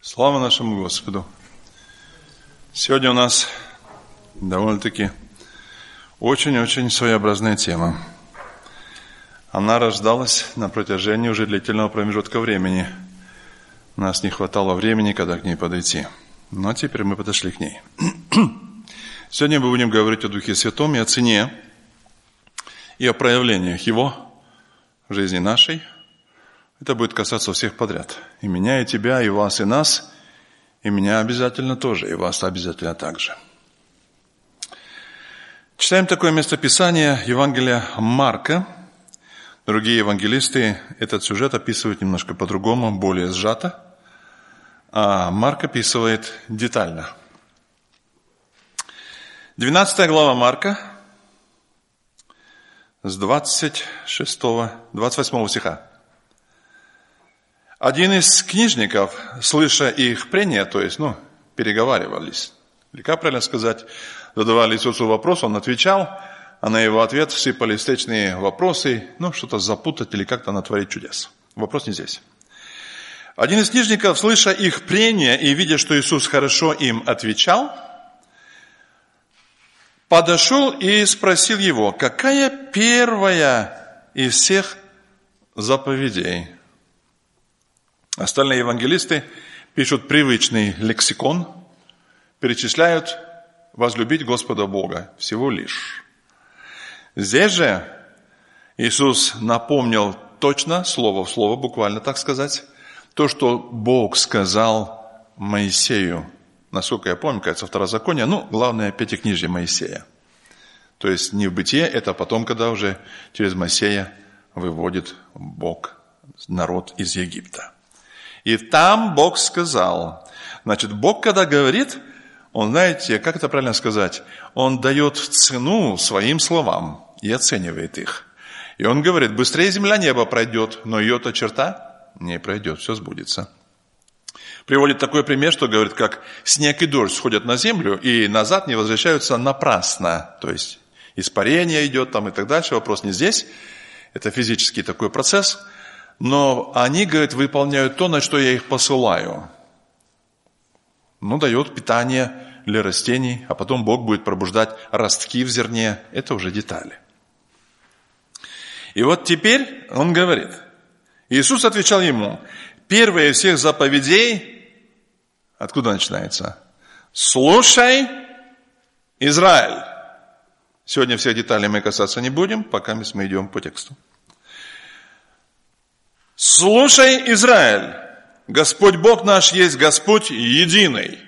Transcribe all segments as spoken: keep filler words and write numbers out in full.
Слава нашему Господу! Сегодня у нас довольно-таки очень-очень своеобразная тема. Она рождалась на протяжении уже длительного промежутка времени. У нас не хватало времени, когда к ней подойти. Но теперь мы подошли к ней. Сегодня мы будем говорить о Духе Святом и о цене, и о проявлениях Его в жизни нашей. Это будет касаться всех подряд. И меня, и тебя, и вас, и нас. И меня обязательно тоже, и вас обязательно также. Читаем такое местописание Евангелия Марка. Другие евангелисты этот сюжет описывают немножко по-другому, более сжато. А Марк описывает детально. двенадцатая глава Марка с двадцать шестого, двадцать восьмого стиха. Один из книжников, слыша их прения, то есть, ну, переговаривались, или как правильно сказать, задавали Иисусу вопрос, он отвечал, а на его ответ сыпались встречные вопросы, ну, что-то запутать или как-то натворить чудес. Вопрос не здесь. Один из книжников, слыша их прения и видя, что Иисус хорошо им отвечал, подошел и спросил его, какая первая из всех заповедей? Остальные евангелисты пишут привычный лексикон, перечисляют возлюбить Господа Бога всего лишь. Здесь же Иисус напомнил точно, слово в слово, буквально так сказать, то, что Бог сказал Моисею. Насколько я помню, кажется, Второзаконие, ну, главное, пятикнижие Моисея. То есть не в Бытие, это потом, когда уже через Моисея выводит Бог народ из Египта. И там Бог сказал, значит, Бог, когда говорит, Он, знаете, как это правильно сказать, Он дает цену своим словам и оценивает их. И Он говорит, быстрее земля небо пройдет, но ее-то черта не пройдет, все сбудется. Приводит такой пример, что говорит, как снег и дождь сходят на землю и назад не возвращаются напрасно. То есть испарение идет там и так дальше, вопрос не здесь, это физический такой процесс. Но они, говорит, выполняют то, на что я их посылаю. Ну, дает питание для растений, а потом Бог будет пробуждать ростки в зерне. Это уже детали. И вот теперь он говорит. Иисус отвечал ему, первая из всех заповедей, откуда начинается? Слушай, Израиль. Сегодня всех деталей мы касаться не будем, пока мы идем по тексту. Слушай, Израиль, Господь Бог наш есть Господь единый.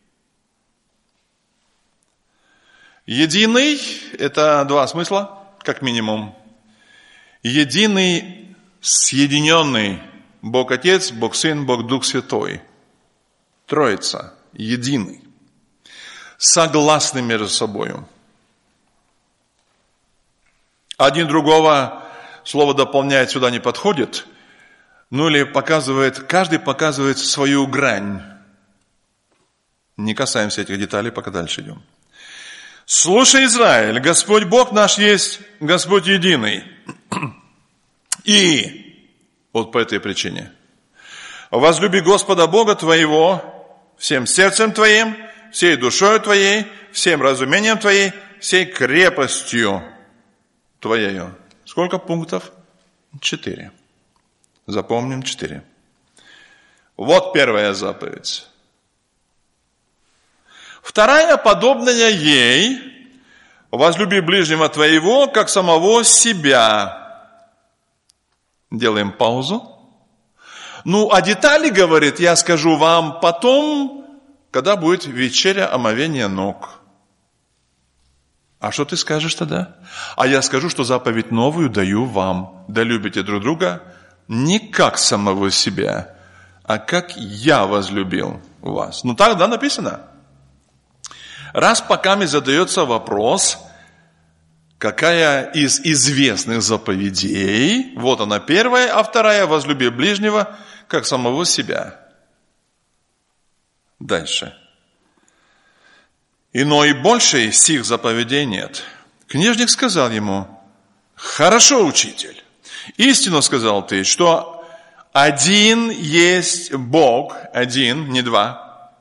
Единый – это два смысла, как минимум. Единый, съединенный, Бог Отец, Бог Сын, Бог Дух Святой. Троица, единый. Согласны между собой. Один другого слово дополняет, сюда не подходит. Ну или показывает, каждый показывает свою грань. Не касаемся этих деталей, пока дальше идем. Слушай, Израиль, Господь Бог наш есть Господь единый. И, вот по этой причине, возлюби Господа Бога твоего всем сердцем твоим, всей душою твоей, всем разумением твоей, всей крепостью твоею. Сколько пунктов? Четыре. Запомним четыре. Вот первая заповедь. Вторая, подобная ей, возлюби ближнего твоего, как самого себя. Делаем паузу. Ну, а детали, говорит, я скажу вам потом, когда будет вечеря омовения ног. А что ты скажешь тогда? А я скажу, что заповедь новую даю вам. Да любите друг друга не как самого себя, а как я возлюбил вас. Ну, так, да, написано. Раз пока мне задается вопрос, какая из известных заповедей, вот она первая, а вторая, возлюби ближнего, как самого себя. Дальше. Иной большей сих заповедей нет. Книжник сказал ему, хорошо, учитель. Истину сказал ты, что один есть Бог, один, не два.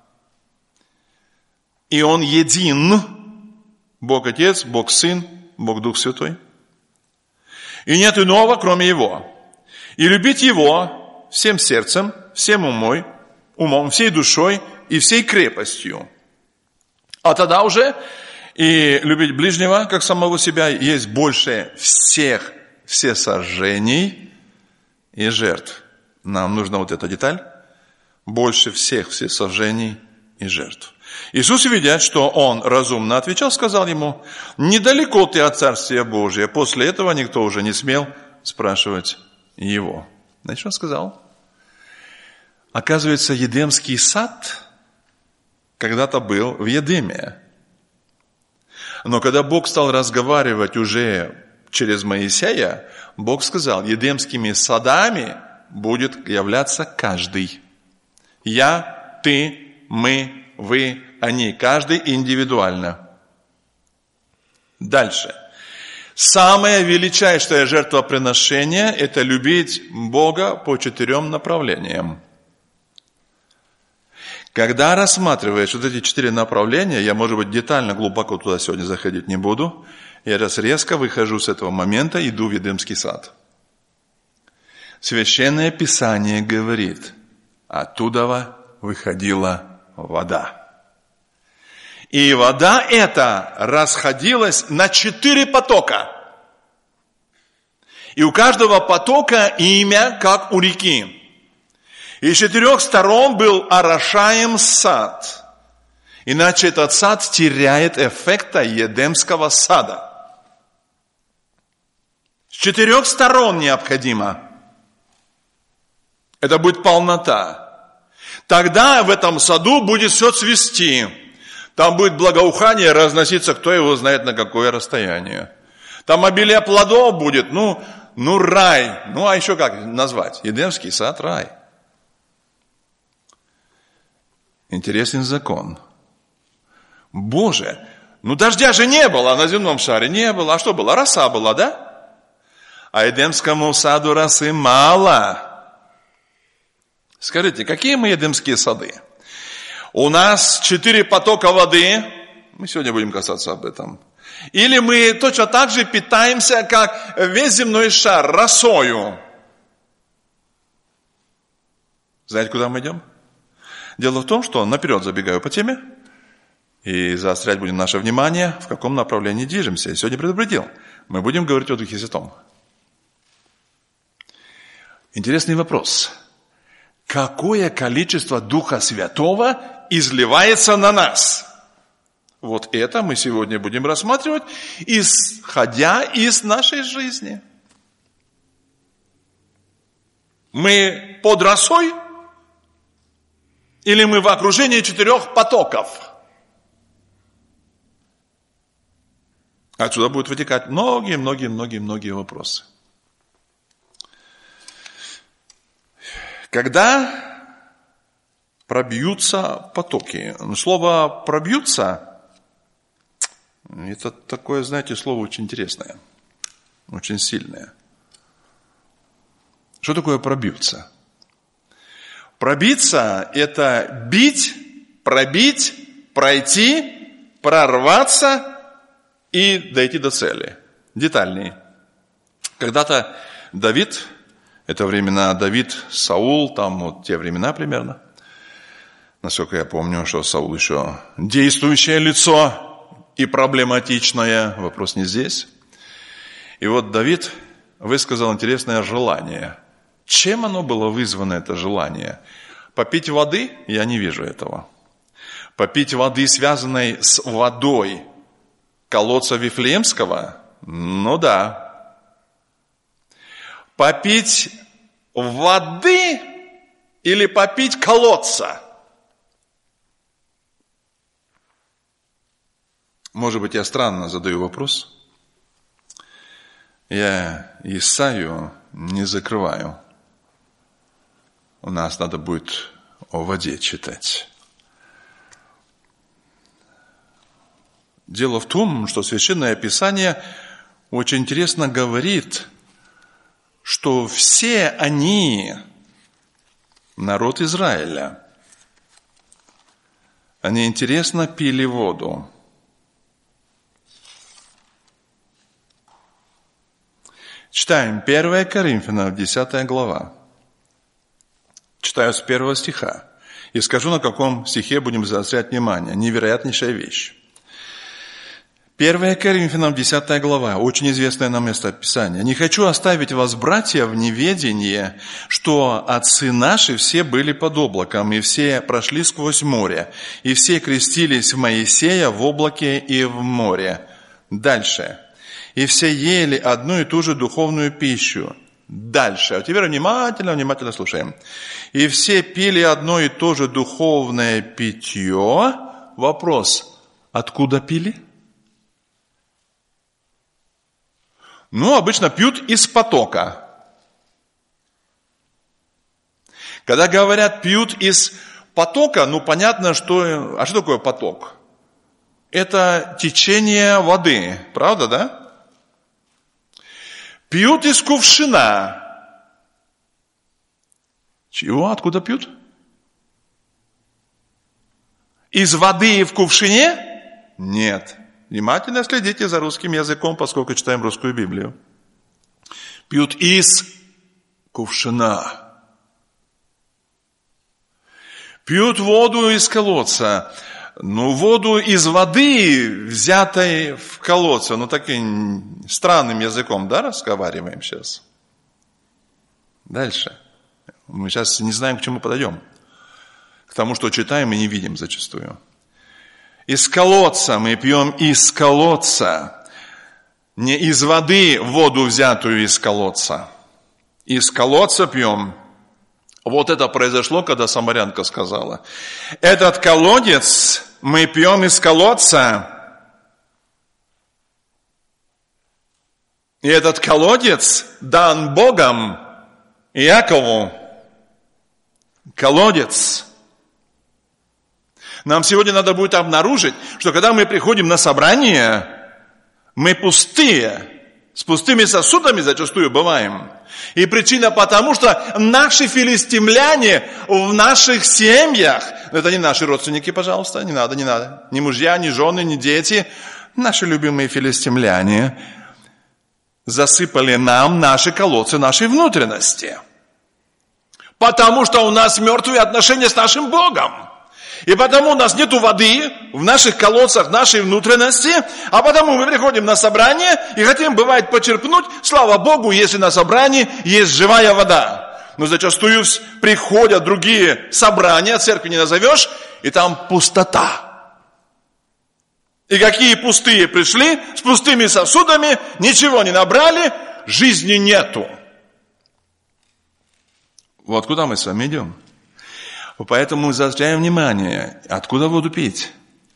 И Он един, Бог Отец, Бог Сын, Бог Дух Святой. И нет иного, кроме Его. И любить Его всем сердцем, всем умой, умом, всей душой и всей крепостью. А тогда уже и любить ближнего, как самого себя, есть больше всех всесожжений и жертв. Нам нужна вот эта деталь. Больше всех всесожжений и жертв. Иисус, видя, что он разумно отвечал, сказал ему: недалеко ты от Царствия Божия. После этого никто уже не смел спрашивать его. Знаете, что он сказал? Оказывается, Едемский сад когда-то был в Едеме. Но когда Бог стал разговаривать уже через Моисея, Бог сказал: Едемскими садами будет являться каждый. Я, ты, мы, вы, они. Каждый индивидуально. Дальше. Самое величайшее жертвоприношение – это любить Бога по четырем направлениям. Когда рассматриваешь вот эти четыре направления, я, может быть, детально, глубоко туда сегодня заходить не буду, я раз резко выхожу с этого момента, иду в Едемский сад. Священное Писание говорит: оттуда выходила вода. И вода эта расходилась на четыре потока. И у каждого потока имя, как у реки. И с четырех сторон был орошаем сад. Иначе этот сад теряет эффекта Едемского сада. С четырех сторон необходимо. Это будет полнота. Тогда в этом саду будет все цвести. Там будет благоухание разноситься, кто его знает на какое расстояние. Там обилие плодов будет, ну, ну рай. Ну, а еще как назвать? Едемский сад – рай. Интересный закон. Боже, ну дождя же не было на земном шаре, не было. А что было? Роса была, да? А Едемскому саду росы мало. Скажите, какие мы едемские сады? У нас четыре потока воды. Мы сегодня будем касаться об этом. Или мы точно так же питаемся, как весь земной шар, росою. Знаете, куда мы идем? Дело в том, что наперед забегаю по теме, и заострять будем наше внимание, в каком направлении движемся. Я сегодня предупредил. Мы будем говорить о Духе Святом. Интересный вопрос. Какое количество Духа Святого изливается на нас? Вот это мы сегодня будем рассматривать, исходя из нашей жизни. Мы под росой? Или мы в окружении четырех потоков? Отсюда будут вытекать многие, многие, многие, многие вопросы. Когда пробьются потоки. Слово «пробьются» – это такое, знаете, слово очень интересное, очень сильное. Что такое «пробьются»? Пробиться – это бить, пробить, пройти, прорваться и дойти до цели. Детальнее. Когда-то Давид, это времена Давид, Саул, там вот те времена примерно. Насколько я помню, что Саул еще действующее лицо и проблематичное. Вопрос не здесь. И вот Давид высказал интересное желание. Чем оно было вызвано, это желание? Попить воды? Я не вижу этого. Попить воды, связанной с водой колодца Вифлеемского? Ну да. Попить воды или попить колодца? Может быть, я странно задаю вопрос. Я Исаию не закрываю. У нас надо будет о воде читать. Дело в том, что Священное Писание очень интересно говорит, что все они народ Израиля. Они интересно пили воду. Читаем первое Коринфянам, десятая глава. Читаю с первого стиха. И скажу, на каком стихе будем заострять внимание. Невероятнейшая вещь. первое Коринфянам, десятая глава. Очень известное нам место Писания. «Не хочу оставить вас, братья, в неведении, что отцы наши все были под облаком, и все прошли сквозь море, и все крестились в Моисея в облаке и в море». Дальше. «И все ели одну и ту же духовную пищу». Дальше. А теперь внимательно, внимательно слушаем. «И все пили одно и то же духовное питье». Вопрос. Откуда пили? Ну, обычно пьют из потока. Когда говорят «пьют из потока», ну, понятно, что... А что такое поток? Это течение воды. Правда, да? Пьют из кувшина. Чего? Откуда пьют? Из воды в кувшине? Нет. Внимательно следите за русским языком, поскольку читаем русскую Библию. Пьют из кувшина. Пьют воду из колодца. Ну, воду из воды, взятой в колодце, ну, таким странным языком, да, разговариваем сейчас? Дальше. Мы сейчас не знаем, к чему подойдем. К тому, что читаем и не видим зачастую. Из колодца мы пьем из колодца. Не из воды воду, взятую из колодца. Из колодца пьем. Вот это произошло, когда самарянка сказала: этот колодец мы пьем из колодца. И этот колодец дан Богом Иакову. Колодец. Нам сегодня надо будет обнаружить, что когда мы приходим на собрание, мы пустые, с пустыми сосудами зачастую бываем. И причина потому, что наши филистимляне в наших семьях, это не наши родственники, пожалуйста, не надо, не надо, ни мужья, ни жены, ни дети, наши любимые филистимляне засыпали нам наши колодцы, нашей внутренности. Потому что у нас мертвые отношения с нашим Богом. И потому у нас нету воды в наших колодцах, нашей внутренности, а потому мы приходим на собрание и хотим, бывает, почерпнуть. Слава Богу, если на собрании есть живая вода. Но зачастую приходят другие собрания, церкви не назовешь, и там пустота. И какие пустые пришли, с пустыми сосудами, ничего не набрали, жизни нету. Вот куда мы с вами идем. Поэтому мы заостряем внимание, откуда воду пить.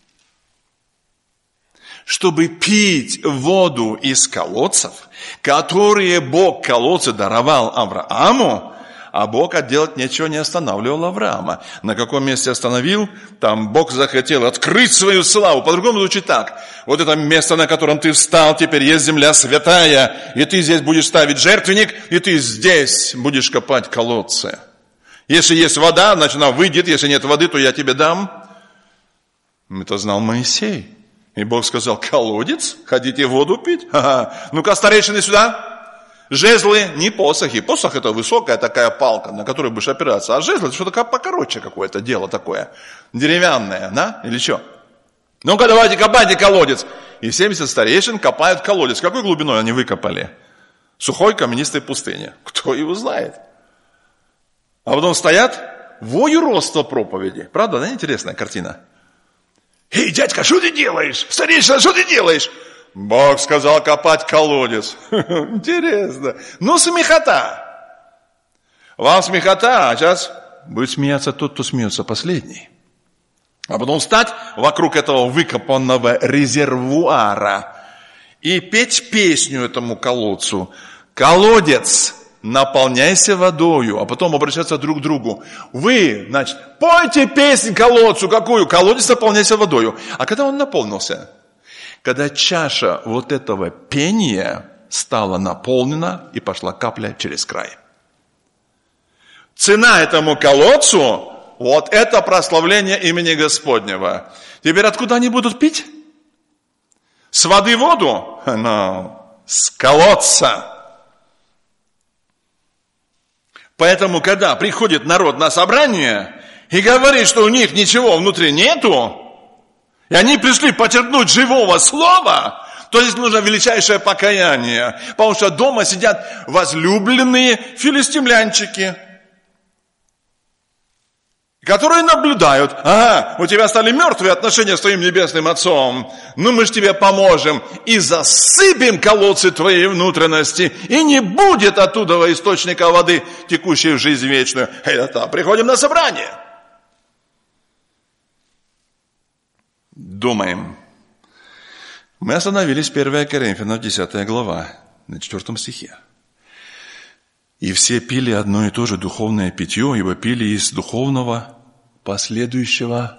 Чтобы пить воду из колодцев, которые Бог колодцы даровал Аврааму, а Бог отделать ничего не останавливал Авраама. На каком месте остановил? Там Бог захотел открыть свою славу. По-другому звучит так. Вот это место, на котором ты встал, теперь есть земля святая, и ты здесь будешь ставить жертвенник, и ты здесь будешь копать колодцы. Если есть вода, значит она выйдет. Если нет воды, то я тебе дам. Это знал Моисей. И Бог сказал: колодец? Хотите воду пить? Ага. Ну-ка, старейшины, сюда. Жезлы, не посохи. Посох — это высокая такая палка, на которой будешь опираться. А жезл — это что-то покороче какое-то дело такое. Деревянное, да? Или что? Ну-ка, давайте копайте колодец. И семьдесят старейшин копают колодец. Какой глубиной они выкопали? Сухой каменистой пустыне. Кто его знает? А потом стоят, вою роста проповеди. Правда, да? Интересная картина. Эй, дядька, что ты делаешь? Старейшина, что ты делаешь? Бог сказал копать колодец. Интересно. Ну, смехота. Вам смехота, а сейчас будет смеяться тот, кто смеется последний. А потом встать вокруг этого выкопанного резервуара и петь песню этому колодцу. Колодец, наполняйся водою, а потом обращаться друг к другу. Вы, значит, пойте песнь колодцу. Какую? Колодец, наполняйся водою. А когда он наполнился? Когда чаша вот этого пения стала наполнена и пошла капля через край. Цена этому колодцу, вот это прославление имени Господнего. Теперь откуда они будут пить? С воды воду? Но с колодца. Поэтому, когда приходит народ на собрание и говорит, что у них ничего внутри нету, и они пришли почерпнуть живого слова, то есть нужно величайшее покаяние, потому что дома сидят возлюбленные филистимлянчики, которые наблюдают: ага, у тебя стали мертвые отношения с твоим небесным Отцом, ну мы же тебе поможем и засыпем колодцы твоей внутренности, и не будет оттуда источника воды, текущей в жизнь вечную. Это приходим на собрание. Думаем. Мы остановились в первое Коринфянам, десятая глава, на четвертом стихе. И все пили одно и то же духовное питье, ибо пили из духовного последующего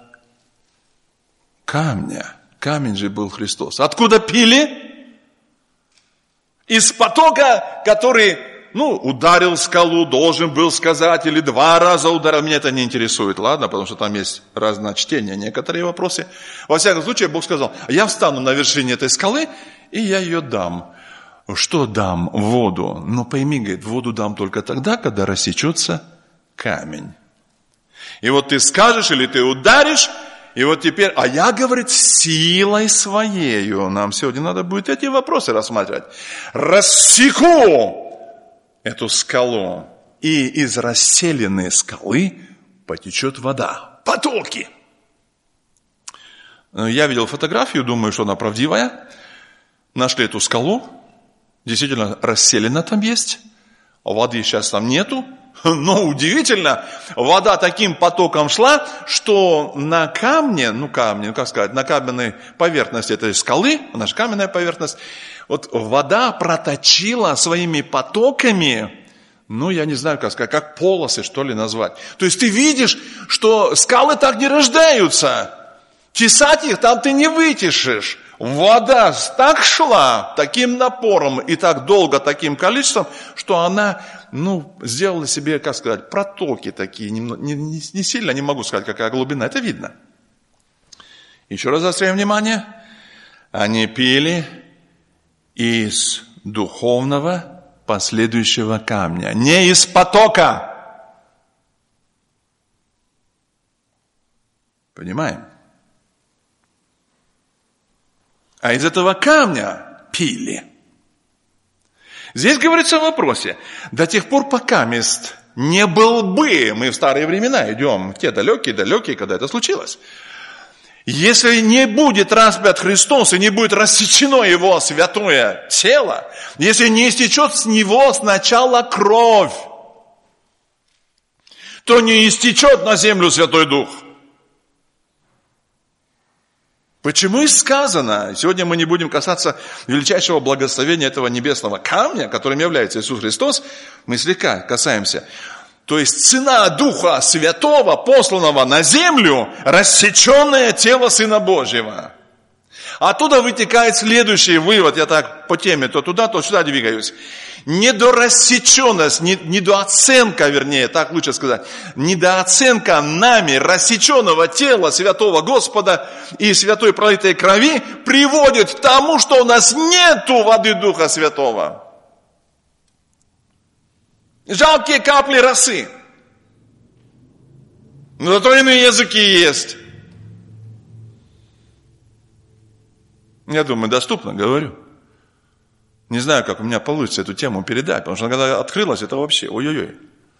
камня. Камень же был Христос. Откуда пили? Из потока, который, ну, ударил скалу, должен был сказать, или два раза ударил. Меня это не интересует, ладно, потому что там есть разночтения, некоторые вопросы. Во всяком случае, Бог сказал: я встану на вершине этой скалы, и я ее дам. Что дам? Воду. Но пойми, говорит, воду дам только тогда, когда рассечется камень. И вот ты скажешь или ты ударишь, и вот теперь, а я, говорит, силой своею, нам сегодня надо будет эти вопросы рассматривать, рассеку эту скалу, и из расселенной скалы потечет вода. Потоки. Я видел фотографию, думаю, что она правдивая. Нашли эту скалу. Действительно, расселена там есть. Воды сейчас там нету. Но удивительно, вода таким потоком шла, что на камне, ну камне, ну как сказать, на каменной поверхности этой скалы, она же каменная поверхность, вот вода проточила своими потоками, ну я не знаю, как сказать, как полосы, что ли, назвать. То есть ты видишь, что скалы так не рождаются. Тесать их там ты не вытешишь. Вода так шла, таким напором и так долго, таким количеством, что она, ну, сделала себе, как сказать, протоки такие, не, не, не сильно, не могу сказать, какая глубина, это видно. Еще раз заостряем внимание. Они пили из духовного последующего камня, не из потока. Понимаем? А из этого камня пили. Здесь говорится о вопросе. До тех пор, пока мест не был бы, мы в старые времена идем, те далекие-далекие, когда это случилось. Если не будет распят Христос и не будет рассечено Его святое тело, если не истечет с Него сначала кровь, то не истечет на землю Святой Дух. Почему и сказано, сегодня мы не будем касаться величайшего благословения этого небесного камня, которым является Иисус Христос, мы слегка касаемся. То есть цена Духа Святого, посланного на землю, рассеченное тело Сына Божьего. Оттуда вытекает следующий вывод, я так по теме то туда, то сюда двигаюсь. Недорассеченность, недооценка, вернее, так лучше сказать, недооценка нами рассеченного тела святого Господа и святой пролитой крови приводит к тому, что у нас нету воды Духа Святого. Жалкие капли росы. Но зато иные языки есть. Я думаю, доступно говорю. Не знаю, как у меня получится эту тему передать, потому что когда открылась, это вообще ой-ой-ой.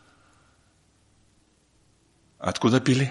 Откуда пили?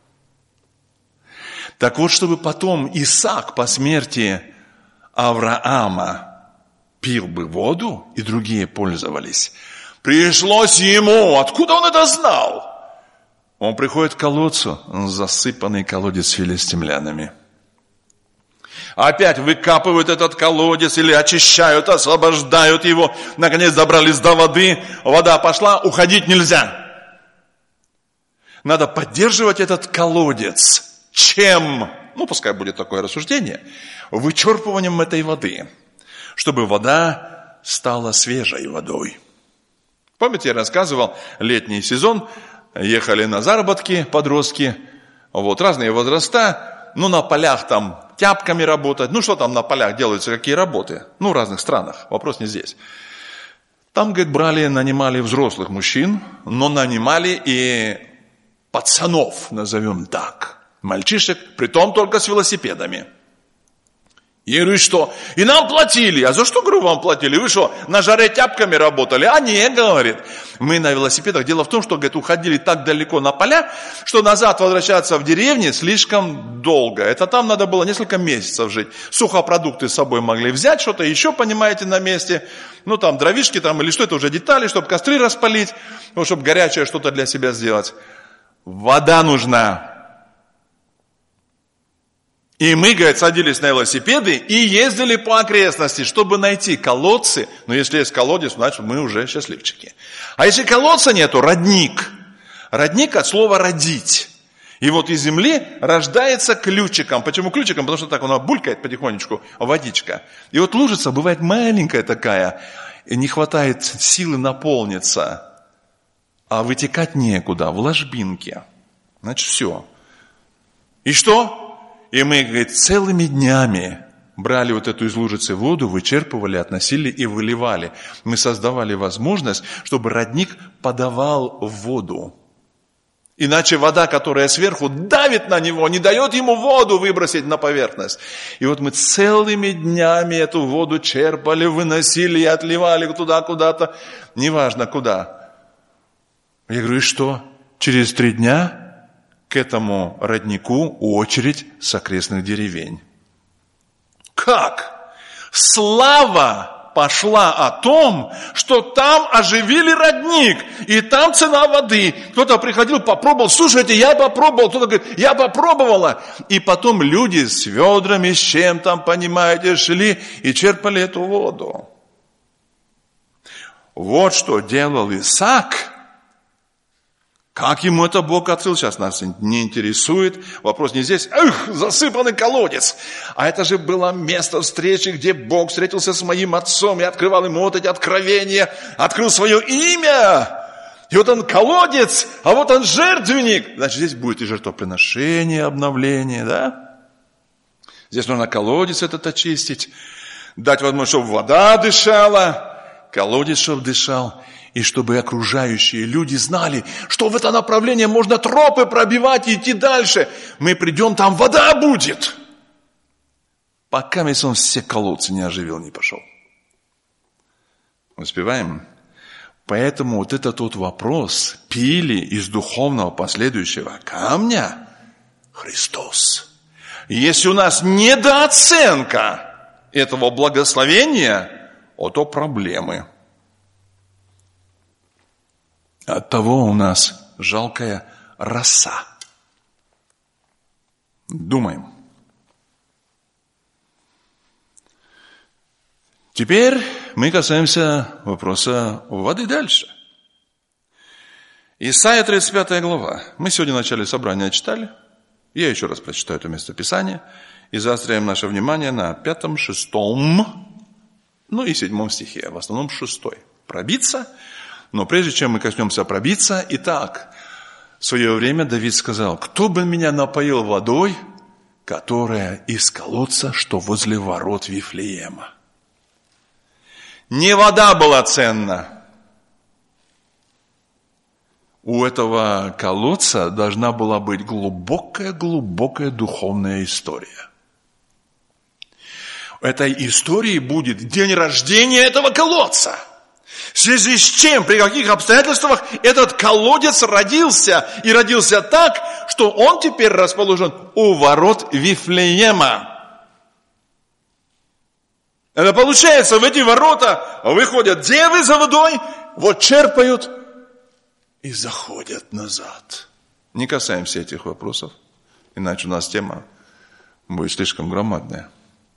Так вот, чтобы потом Исаак по смерти Авраама пил бы воду, и другие пользовались, пришлось ему, откуда он это знал? Он приходит к колодцу, засыпанный колодец филистимлянами. Опять выкапывают этот колодец или очищают, освобождают его. Наконец добрались до воды, вода пошла, уходить нельзя. Надо поддерживать этот колодец. Чем? Ну, пускай будет такое рассуждение. Вычерпыванием этой воды, чтобы вода стала свежей водой. Помните, я рассказывал, летний сезон, ехали на заработки подростки, вот, разные возраста, ну, на полях там тяпками работать, ну, что там на полях делаются, какие работы, ну, в разных странах, вопрос не здесь. Там, говорит, брали, нанимали взрослых мужчин, но нанимали и пацанов, назовем так, мальчишек, притом только с велосипедами. Я говорю, что? И нам платили. А за что, говорю, вам платили? Вы что, на жаре тяпками работали? А не, говорит. Мы на велосипедах. Дело в том, что, говорит, уходили так далеко на поля, что назад возвращаться в деревне слишком долго. Это там надо было несколько месяцев жить. Сухопродукты с собой могли взять, что-то еще, понимаете, на месте. Ну, там, дровишки там, или что это уже детали, чтобы костры распалить, ну, чтобы горячее что-то для себя сделать. Вода нужна. И мы, говорит, садились на велосипеды и ездили по окрестности, чтобы найти колодцы. Но если есть колодец, значит, мы уже счастливчики. А если колодца нету, родник. Родник от слова «родить». И вот из земли рождается ключиком. Почему ключиком? Потому что так она булькает потихонечку, водичка. И вот лужица бывает маленькая такая, и не хватает силы наполниться. А вытекать некуда, в ложбинке. Значит, все. И что? И мы, говорит, целыми днями брали вот эту из лужицы воду, вычерпывали, относили и выливали. Мы создавали возможность, чтобы родник подавал воду. Иначе вода, которая сверху, давит на него, не дает ему воду выбросить на поверхность. И вот мы целыми днями эту воду черпали, выносили и отливали туда куда-то, неважно куда. Я говорю, и что? Через три дня к этому роднику очередь с окрестных деревень. Как? Слава пошла о том, что там оживили родник, и там цена воды. Кто-то приходил, попробовал, слушайте, я попробовал, кто-то говорит, я попробовала. И потом люди с ведрами, с чем там, понимаете, шли и черпали эту воду. Вот что делал Исаак. Как ему это Бог открыл, сейчас нас не интересует. Вопрос не здесь. Эх, засыпанный колодец. А это же было место встречи, где Бог встретился с моим отцом и открывал ему вот эти откровения, открыл свое имя. И вот он колодец, а вот он жертвенник. Значит, здесь будет и жертвоприношение, обновление, да? Здесь нужно колодец этот очистить, дать возможность, чтобы вода дышала, колодец, чтобы дышал. И чтобы окружающие люди знали, что в это направление можно тропы пробивать и идти дальше. Мы придем, там вода будет. Пока ведь он все колодцы не оживил, не пошел. Успеваем? Поэтому вот этот вот вопрос, пили из духовного последующего камня Христос. Если у нас недооценка этого благословения, то проблемы. Оттого у нас жалкая роса. Думаем. Теперь мы касаемся вопроса воды дальше. Исайя тридцать пятая глава. Мы сегодня в начале собрания читали. Я еще раз прочитаю это местописание. И заостряем наше внимание на пятом, шестом, ну и седьмом стихе. В основном шестой. Пробиться. Но прежде чем мы коснемся пробиться, итак, в свое время Давид сказал, кто бы меня напоил водой, которая из колодца, что возле ворот Вифлеема. Не вода была ценна. У этого колодца должна была быть глубокая-глубокая духовная история. В этой истории будет день рождения этого колодца. В связи с чем, при каких обстоятельствах этот колодец родился? И родился так, что он теперь расположен у ворот Вифлеема. Это получается, в эти ворота выходят девы за водой, вот черпают и заходят назад. Не касаемся этих вопросов, иначе у нас тема будет слишком громадная.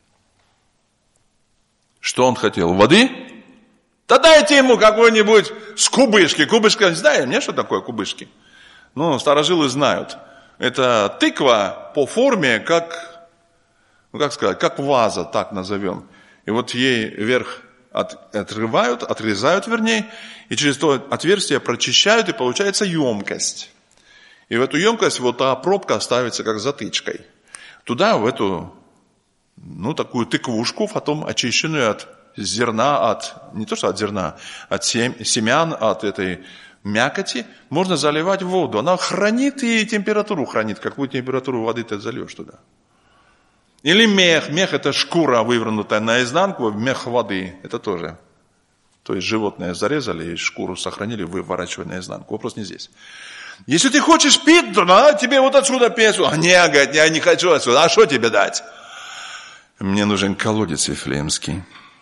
Что он хотел? Воды? Да дайте ему какой-нибудь с кубышки. Кубышка, знаем, не, что такое кубышки? Ну, старожилы знают. Это тыква по форме, как, ну, как сказать, как ваза, так назовем. И вот ей вверх от, отрывают, отрезают, вернее, и через то отверстие прочищают, и получается емкость. И в эту емкость вот та пробка ставится как затычкой. Туда, в эту, ну, такую тыквушку, потом очищенную от зерна, от, не то что от зерна, от семян, от этой мякоти, можно заливать в воду. Она хранит и температуру хранит. Какую температуру воды ты зальешь туда? Или мех. Мех – это шкура, вывернутая наизнанку, мех воды. Это тоже. То есть животное зарезали, и шкуру сохранили, выворачивая наизнанку. Вопрос не здесь. Если ты хочешь пить, то надо тебе вот отсюда пить. А не, говорит, я не хочу отсюда. А что тебе дать? Мне нужен колодец Вифлеемский.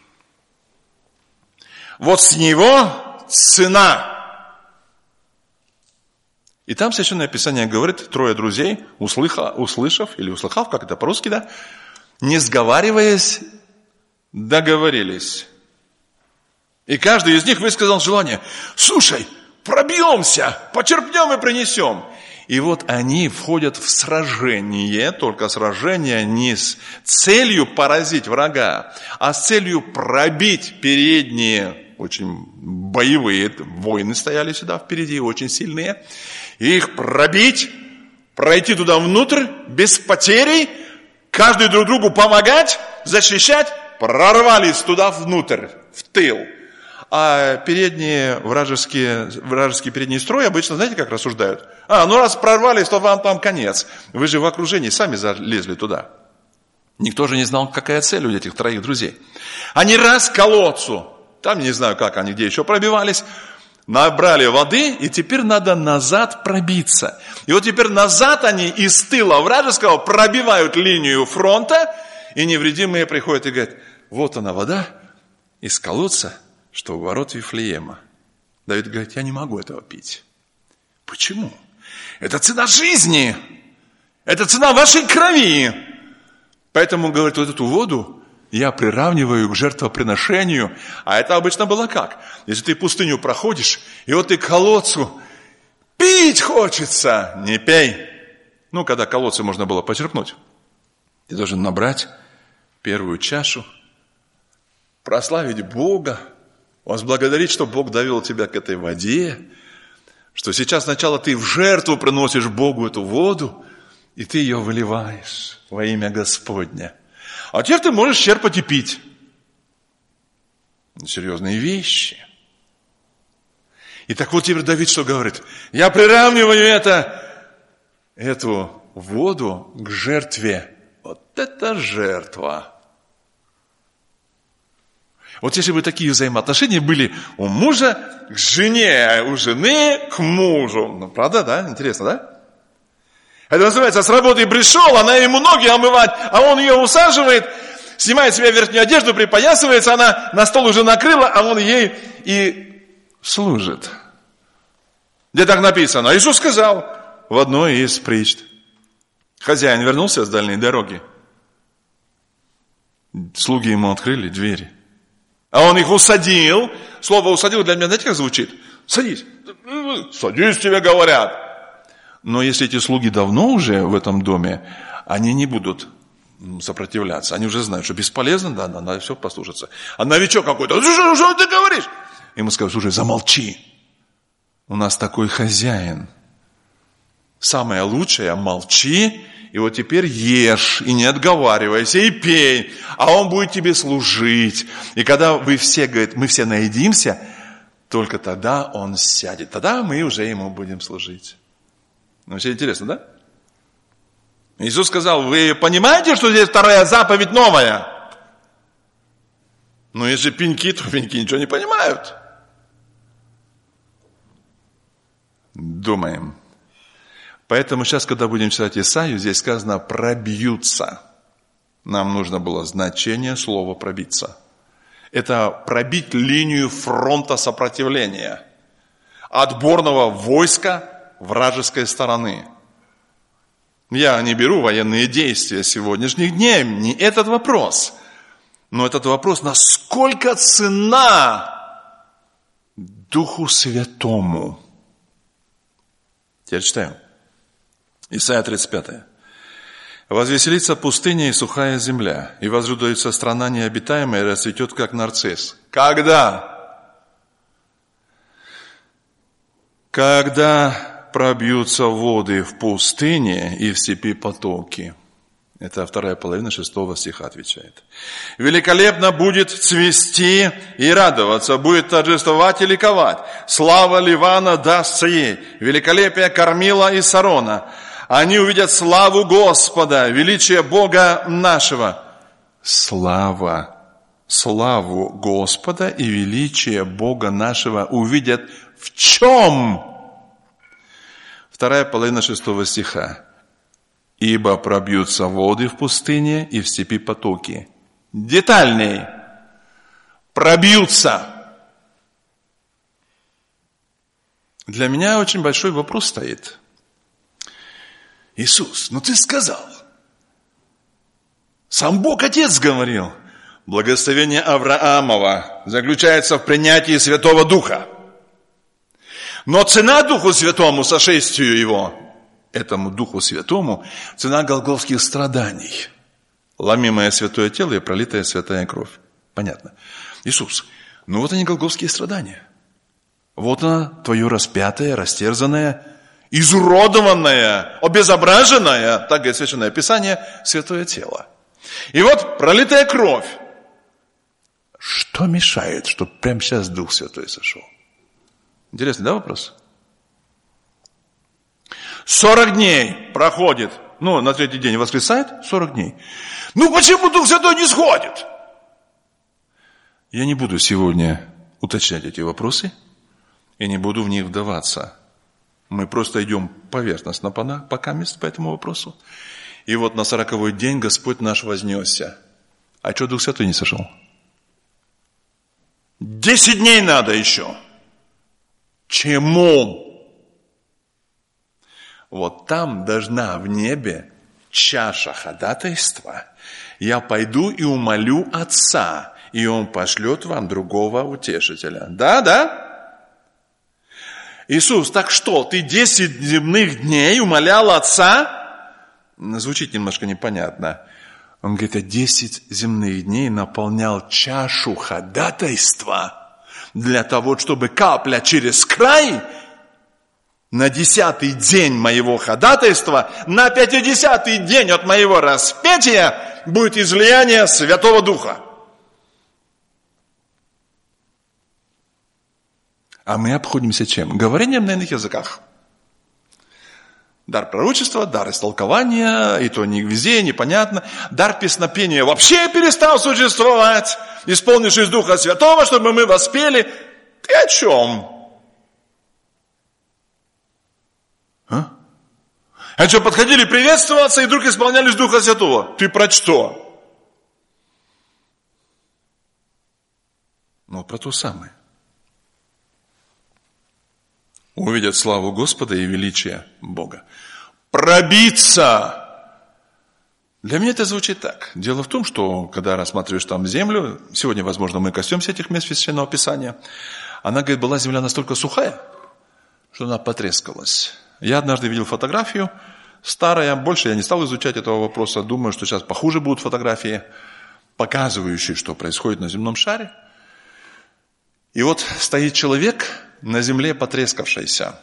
Вот с него цена. И там Священное Писание говорит, трое друзей, услыха, услышав, или услыхав, как это по-русски, да, не сговариваясь, договорились. И каждый из них высказал желание: слушай, пробьемся, почерпнем и принесем. И вот они входят в сражение, только сражение не с целью поразить врага, а с целью пробить передние, очень боевые воины стояли сюда впереди, очень сильные, и их пробить, пройти туда внутрь без потерь, каждый друг другу помогать, защищать, прорвались туда внутрь, в тыл. А передние вражеские, вражеский передний строй обычно, знаете, как рассуждают? А, ну раз прорвались, то вам там конец. Вы же в окружении сами залезли туда. Никто же не знал, какая цель у этих троих друзей. Они раз к колодцу, там не знаю как они, где еще пробивались, набрали воды, и теперь надо назад пробиться. И вот теперь назад они из тыла вражеского пробивают линию фронта, и невредимые приходят и говорят: вот она вода из колодца, что у ворот Вифлеема. Давид говорит: я не могу этого пить. Почему? Это цена жизни. Это цена вашей крови. Поэтому, говорит, вот эту воду я приравниваю к жертвоприношению. А это обычно было как? Если ты пустыню проходишь, и вот ты к колодцу, пить хочется, не пей. Ну, когда колодцы можно было почерпнуть. Ты должен набрать первую чашу, прославить Бога, возблагодарить, что Бог довел тебя к этой воде, что сейчас сначала ты в жертву приносишь Богу эту воду, и ты ее выливаешь во имя Господня. А теперь ты можешь черпать и пить. Серьезные вещи. И так вот теперь Давид что говорит? Я приравниваю это, эту воду к жертве. Вот это жертва. Вот если бы такие взаимоотношения были у мужа к жене, а у жены к мужу. Ну, правда, да? Интересно, да? Это называется, с работы пришел, она ему ноги омывать, а он ее усаживает, снимает с себя верхнюю одежду, припоясывается, она на стол уже накрыла, а он ей и служит. Где так написано? Иисус сказал в одной из притч. Хозяин вернулся с дальней дороги. Слуги ему открыли двери. А он их усадил. Слово «усадил» для меня, знаете, как звучит? Садись. Садись, тебе говорят. Но если эти слуги давно уже в этом доме, они не будут сопротивляться. Они уже знают, что бесполезно, да, надо все послушаться. А новичок какой-то: что, что ты говоришь? Ему скажут: слушай, замолчи. У нас такой хозяин. Самое лучшее — молчи, и вот теперь ешь, и не отговаривайся, и пей, а он будет тебе служить. И когда вы все, говорит, мы все наедимся, только тогда он сядет. Тогда мы уже ему будем служить. Ну, все интересно, да? Иисус сказал: вы понимаете, что здесь вторая заповедь новая? Но если пеньки, то пеньки ничего не понимают. Думаем. Поэтому сейчас, когда будем читать Исаию, здесь сказано «пробьются». Нам нужно было значение слова «пробиться». Это пробить линию фронта сопротивления. Отборного войска вражеской стороны. Я не беру военные действия сегодняшних дней, не этот вопрос. Но этот вопрос, насколько цена Духу Возвеселится пустыня и сухая земля, и возрадуется страна необитаемая, и расцветет, как нарцисс. Когда? Когда пробьются воды в пустыне и в степи потоки. Это вторая половина шестого стиха отвечает. Великолепно будет цвести и радоваться, будет торжествовать и ликовать. Слава Ливана дастся ей, великолепие Кармила и Сарона. Они увидят славу Господа, величие Бога нашего. Слава, славу Господа и величие Бога нашего увидят в чем? Вторая половина шестого стиха. Ибо пробьются воды в пустыне и в степи потоки. Детальней. Пробьются. Для меня очень большой вопрос стоит. Иисус, ну ты сказал. Сам Бог Отец говорил. Благословение Авраамова заключается в принятии Святого Духа. Но цена Духу Святому, сошествию Его, этому Духу Святому, цена голгофских страданий. Ломимое святое тело и пролитая святая кровь. Понятно. Иисус, ну вот они голгофские страдания. Вот она, твое распятое, растерзанное, изуродованное, обезображенное, так говорит Священное Писание, святое тело. И вот пролитая кровь. Что мешает, чтобы прямо сейчас Дух Святой сошел? Интересный, да, вопрос? Сорок дней проходит. Ну, на третий день воскресает, сорок дней. Ну, почему Дух Святой не сходит? Я не буду сегодня уточнять эти вопросы. И не буду в них вдаваться. Мы просто идем поверхностно пока мест по этому вопросу. И вот на сороковой день Господь наш вознесся. А что Дух Святой не сошел? Десять дней надо еще. Чему? Вот там должна в небе чаша ходатайства. Я пойду и умолю Отца, и Он пошлет вам другого утешителя. Да, да? Иисус, так что, ты десять земных дней умолял Отца? Звучит немножко непонятно. Он говорит, а десять земных дней наполнял чашу ходатайства для того, чтобы капля через край на десятый день моего ходатайства, на пятидесятый день от моего распятия будет излияние Святого Духа. А мы обходимся чем? Говорением на иных языках. Дар пророчества, дар истолкования, и то не везде, непонятно. Дар песнопения вообще перестал существовать, исполнившись Духа Святого, чтобы мы воспели. Ты о чем? А? А что, подходили приветствоваться и вдруг исполнялись Духа Святого? Ты про что? Ну, про то самое. Увидят славу Господа и величие Бога. Пробиться! Для меня это звучит так. Дело в том, что когда рассматриваешь там землю, сегодня, возможно, мы коснемся этих мест Священного Писания, она, говорит, была земля настолько сухая, что она потрескалась. Я однажды видел фотографию, старая, больше я не стал изучать этого вопроса, думаю, что сейчас похуже будут фотографии, показывающие, что происходит на земном шаре. И вот стоит человек на земле потрескавшейся.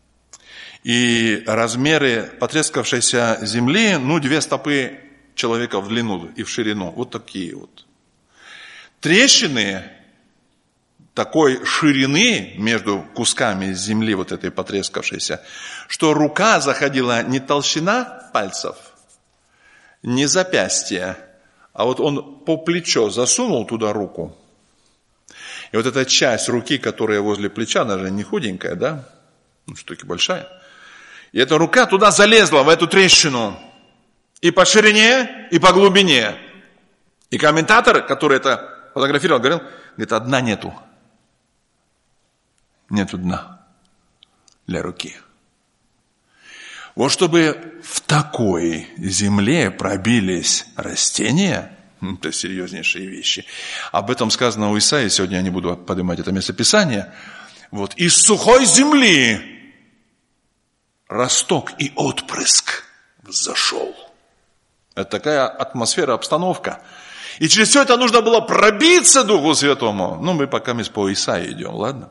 И размеры потрескавшейся земли, ну, две стопы человека в длину и в ширину. Вот такие вот. Трещины такой ширины между кусками земли вот этой потрескавшейся, что рука заходила не толщина пальцев, не запястье, а вот он по плечо засунул туда руку. И вот эта часть руки, которая возле плеча, она же не худенькая, да? Ну, все-таки большая. И эта рука туда залезла, в эту трещину. И по ширине, и по глубине. И комментатор, который это фотографировал, говорил, говорит, дна нету. Нету дна для руки. Вот чтобы в такой земле пробились растения, это серьезнейшие вещи. Об этом сказано у Исаии, сегодня я не буду поднимать это местописание. Вот, из сухой земли росток и отпрыск взошел. Это такая атмосфера, обстановка. И через все это нужно было пробиться Духу Святому. Ну, мы пока мы по Исаии идем, ладно?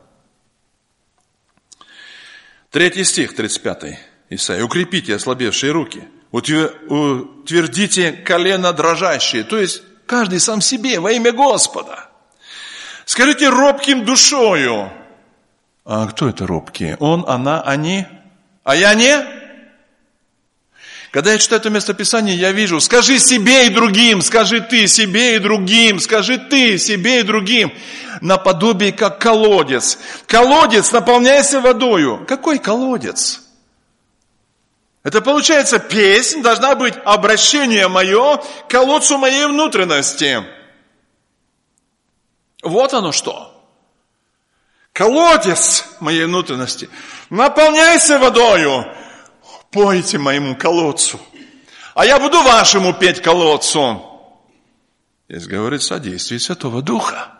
Третий стих, тридцать пятый. Исаия. «Укрепите ослабевшие руки, утвердите колено дрожащие». То есть, каждый сам себе во имя Господа. «Скажите робким душою». А кто это робкие? Он, она, они? А я не? Когда я читаю это местописание, я вижу: скажи себе и другим, скажи ты себе и другим, скажи ты себе и другим. Наподобие как колодец. Колодец, наполняйся водою. Какой колодец? Это получается, песнь должна быть обращение мое к колодцу моей внутренности. Вот оно что. Колодец моей внутренности. Наполняйся водою. Пойте моему колодцу. А я буду вашему петь колодцу. Здесь говорится о действии Святого Духа.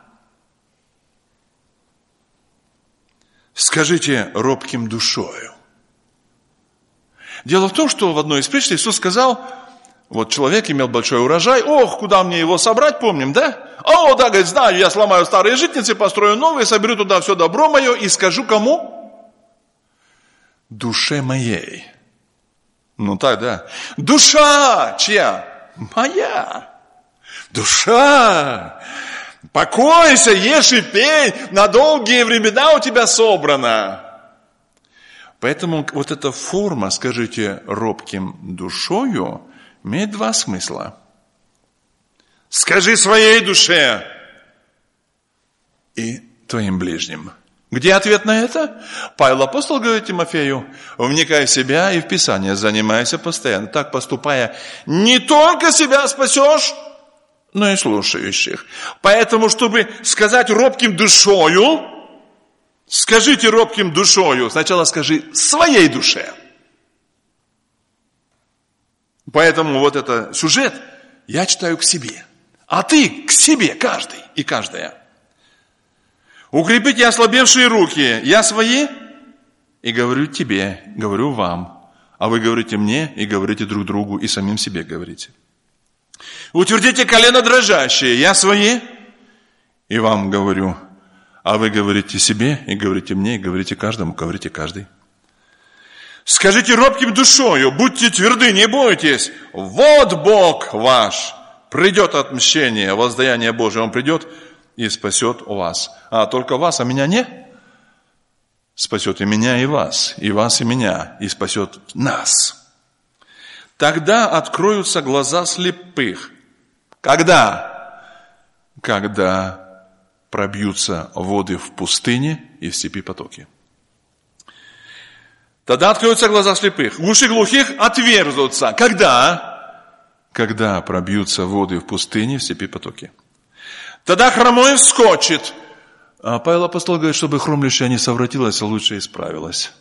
Скажите робким душою. Дело в том, что в одной из притч Иисус сказал, вот человек имел большой урожай, ох, куда мне его собрать, помним, да? О, да, говорит, знаю, я сломаю старые житницы, построю новые, соберу туда все добро мое и скажу кому? Душе моей. Ну так, да. Душа чья? Моя. Душа. Покойся, ешь и пей, на долгие времена у тебя собрано. Поэтому вот эта форма, скажите, робким душою, имеет два смысла. Скажи своей душе и твоим ближним. Где ответ на это? Павел апостол говорит Тимофею: вникай в себя и в Писание, занимайся постоянно. Так поступая, не только себя спасешь, но и слушающих. Поэтому, чтобы сказать робким душою, скажите робким душою, сначала скажи своей душе. Поэтому вот этот сюжет я читаю к себе. А ты к себе, каждый и каждая. Укрепите ослабевшие руки. Я свои и говорю тебе, говорю вам. А вы говорите мне и говорите друг другу, и самим себе говорите. Утвердите колено дрожащие. Я свои и вам говорю. А вы говорите себе и говорите мне, и говорите каждому, говорите каждый. Скажите робким душою, будьте тверды, не бойтесь. Вот Бог ваш. Придет отмщение, воздаяние Божие, Он придет и спасет вас. А только вас, а меня не? Спасет и меня, и вас, и вас, и меня, и спасет нас. Тогда откроются глаза слепых. Когда? Когда пробьются воды в пустыне и в степи потоки. Тогда откроются глаза слепых. Уши глухих отверзутся. Когда? Когда пробьются воды в пустыне, в степи потоки. Тогда хромой вскочит. А Павел апостол говорит, чтобы хромлющая не совратилась, а лучше исправилась.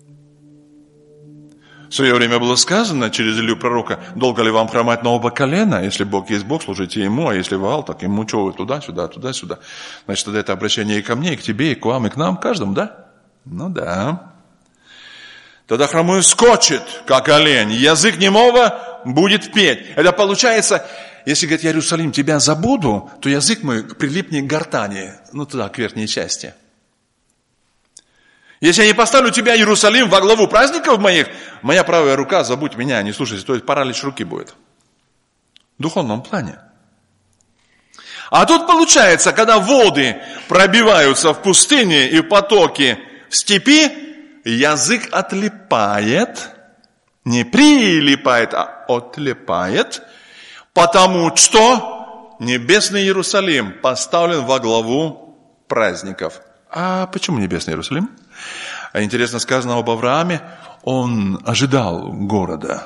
В свое время было сказано через Илью пророка: долго ли вам хромать на оба колена? Если Бог есть Бог, служите Ему, а если Ваал, так Ему что вы туда-сюда, туда-сюда. Значит, тогда это обращение и ко мне, и к тебе, и к вам, и к нам, каждому, да? Ну да. Тогда хромой вскочит, как олень, язык немого будет петь. Это получается, если говорить: я, Иерусалим, тебя забуду, то язык мой прилипнет к гортани, ну туда, к верхней части. Если я не поставлю тебя, Иерусалим, во главу праздников моих, моя правая рука, забудь меня, не слушайся, то есть паралич руки будет. В духовном плане. А тут получается, когда воды пробиваются в пустыне и в потоке в степи, язык отлипает, не прилипает, а отлипает, потому что небесный Иерусалим поставлен во главу праздников. А почему небесный Иерусалим? А интересно сказано об Аврааме, он ожидал города.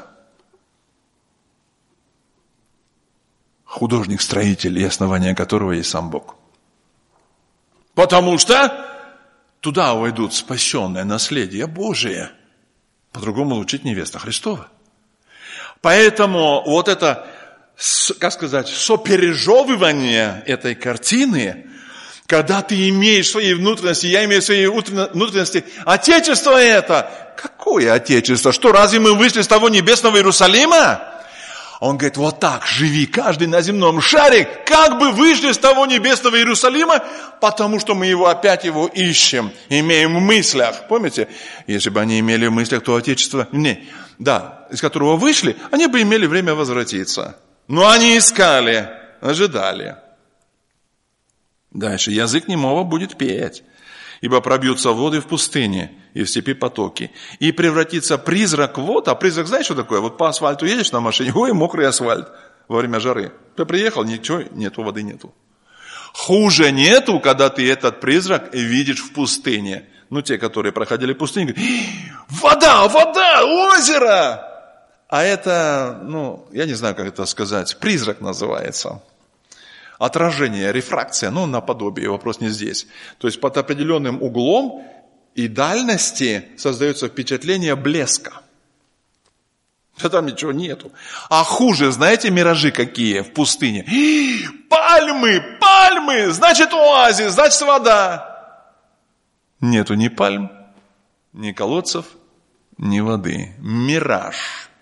Художник-строитель, и основание которого есть сам Бог. Потому что туда войдут спасенное наследие Божие. По-другому лучить невеста Христова. Поэтому вот это, как сказать, сопережевывание этой картины, когда ты имеешь свои внутренности, я имею свои внутренности, отечество это. Какое отечество? Что, разве мы вышли с того небесного Иерусалима? Он говорит, вот так живи каждый на земном шаре, как бы вышли с того небесного Иерусалима, потому что мы его опять его ищем, имеем в мыслях. Помните, если бы они имели в мыслях то Отечество, не, да, из которого вышли, они бы имели время возвратиться. Но они искали, ожидали. Дальше, язык немого будет петь, ибо пробьются воды в пустыне и в степи потоки. И превратится призрак вод. А призрак, знаешь, что такое? Вот по асфальту едешь на машине, ой, мокрый асфальт во время жары. Ты приехал, ничего, нету, воды нету. Хуже нету, когда ты этот призрак видишь в пустыне. Ну, те, которые проходили пустыню, говорят, вода, вода, озеро. А это, ну, я не знаю, как это сказать, призрак называется. Отражение, рефракция, ну, наподобие, вопрос не здесь. То есть под определенным углом и дальности создается впечатление блеска. А там ничего нету. А хуже, знаете, миражи какие в пустыне? Пальмы, пальмы, значит оазис, значит вода. Нету ни пальм, ни колодцев, ни воды. Мираж.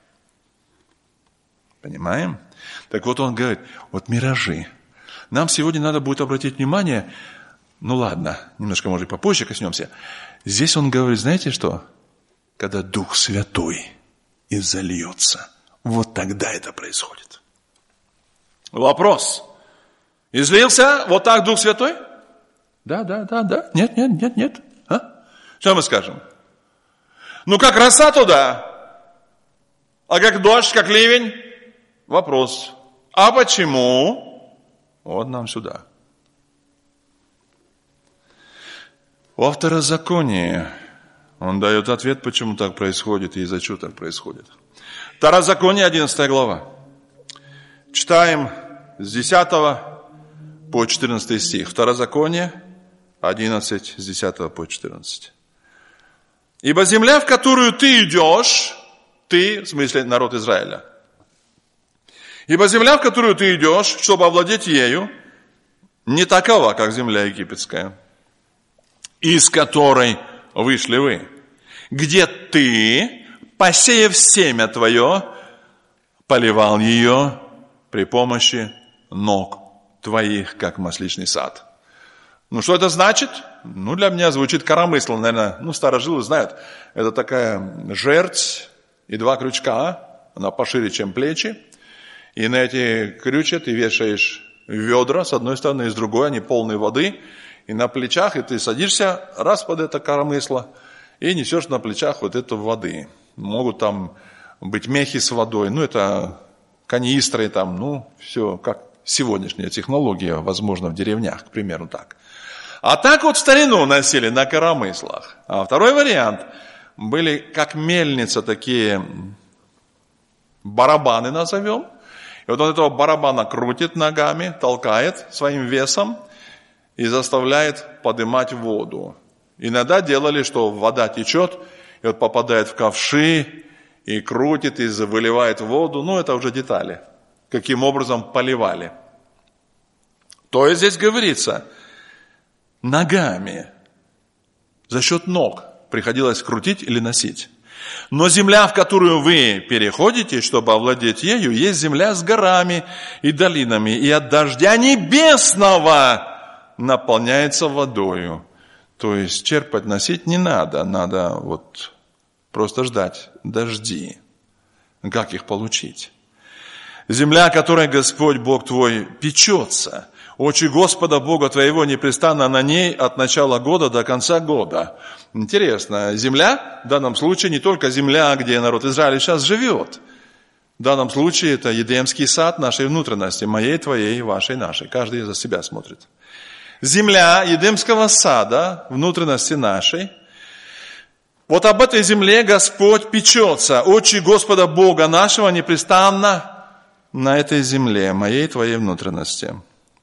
Понимаем? Так вот он говорит, вот миражи. Нам сегодня надо будет обратить внимание, ну ладно, немножко, может, попозже коснемся. Здесь он говорит, знаете что? Когда Дух Святой изольется, вот тогда это происходит. Вопрос. Излился вот так Дух Святой? Да, да, да, да. Нет, нет, нет, нет. А? Что мы скажем? Ну, как роса туда, а как дождь, как ливень? Вопрос. А почему? Вот нам сюда. Во Второзаконии он дает ответ, почему так происходит и из-за чего так происходит. Второзаконие, одиннадцатая глава. Читаем с десятого по четырнадцатый стих. Второзаконие, одиннадцать, с десятого по четырнадцать. Ибо земля, в которую ты идешь, ты, в смысле народ Израиля, ибо земля, в которую ты идешь, чтобы овладеть ею, не такова, как земля египетская, из которой вышли вы, где ты, посеяв семя твое, поливал ее при помощи ног твоих, как масличный сад. Ну, что это значит? Ну, для меня звучит коромысло, наверное, ну, старожилы знают. Это такая жерть и два крючка, она пошире, чем плечи. И на эти крючья ты вешаешь ведра с одной стороны, и с другой они полные воды. И на плечах, и ты садишься раз под это коромысло, и несешь на плечах вот эту воды. Могут там быть мехи с водой, ну это канистры там, ну все как сегодняшняя технология, возможно, в деревнях, к примеру, так. А так вот в старину носили на коромыслах. А второй вариант, были как мельница такие барабаны назовем. И вот он этого барабана крутит ногами, толкает своим весом и заставляет поднимать воду. Иногда делали, что вода течет, и вот попадает в ковши, и крутит, и выливает воду. Ну, это уже детали. Каким образом поливали. То есть здесь говорится, ногами, за счет ног приходилось крутить или носить. Но земля, в которую вы переходите, чтобы овладеть ею, есть земля с горами и долинами, и от дождя небесного наполняется водою. То есть черпать, носить не надо, надо вот просто ждать дожди. Как их получить? Земля, которой Господь Бог твой печется. Очи Господа Бога твоего непрестанно на ней от начала года до конца года. Интересно, земля, в данном случае не только земля, где народ Израиля сейчас живет. В данном случае это Едемский сад нашей внутренности, моей, твоей, вашей, нашей. Каждый за себя смотрит. Земля Едемского сада, внутренности нашей. Вот об этой земле Господь печется. Очи Господа Бога нашего непрестанно на этой земле, моей, твоей внутренности.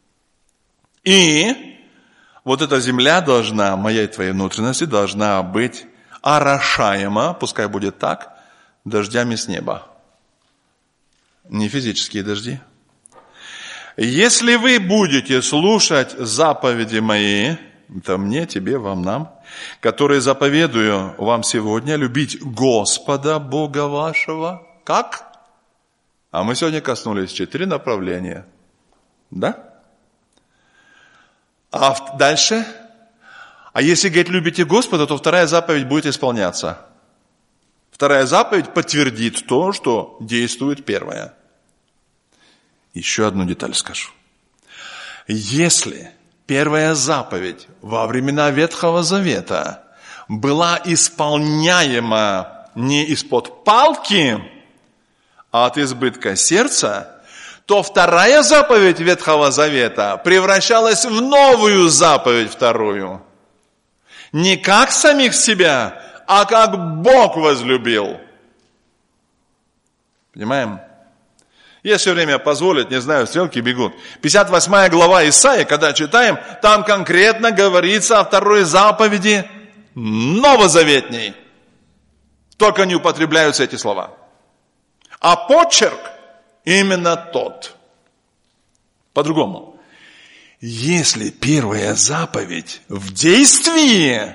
И вот эта земля должна, моей твоей внутренности, должна быть орошаема, пускай будет так, дождями с неба. Не физические дожди. Если вы будете слушать заповеди мои, это мне, тебе, вам, нам, которые заповедую вам сегодня, любить Господа Бога вашего, как? А мы сегодня коснулись четыре направления. Да? А дальше? А если, говорит, любите Господа, то вторая заповедь будет исполняться. Вторая заповедь подтвердит то, что действует первая. Еще одну деталь скажу. Если первая заповедь во времена Ветхого Завета была исполняема не из-под палки, а от избытка сердца, то вторая заповедь Ветхого Завета превращалась в новую заповедь вторую. Не как самих себя, а как Бог возлюбил. Понимаем? Я все время позволить, не знаю, стрелки бегут. пятьдесят восьмая глава Исаии, когда читаем, там конкретно говорится о второй заповеди новозаветней. Только не употребляются эти слова. А почерк именно тот. По-другому. Если первая заповедь в действии,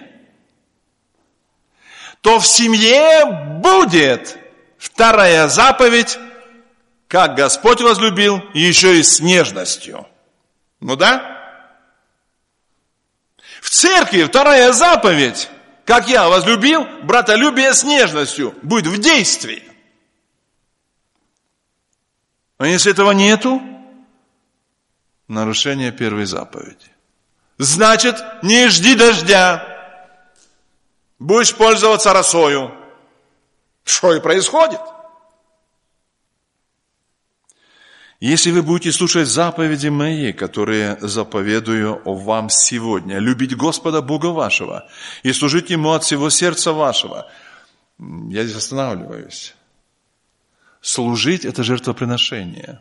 то в семье будет вторая заповедь, как Господь возлюбил, еще и с нежностью. Ну да? В церкви вторая заповедь, как я возлюбил, братолюбие с нежностью, будет в действии. А если этого нету, нарушение первой заповеди. Значит, не жди дождя. Будешь пользоваться росою. Что и происходит. Если вы будете слушать заповеди мои, которые заповедую вам сегодня, любить Господа Бога вашего и служить Ему от всего сердца вашего. Я здесь останавливаюсь. Служить – это жертвоприношение.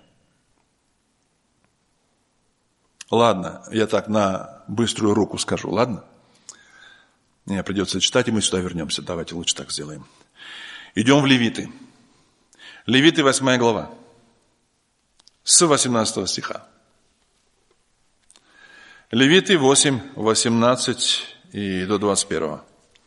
Ладно, я так на быструю руку скажу, ладно? Мне придется читать, и мы сюда вернемся. Давайте лучше так сделаем. Идем в Левиты. Левиты, восьмая глава. С восемнадцатого стиха. Левиты восемь, восемнадцать и до двадцать первого.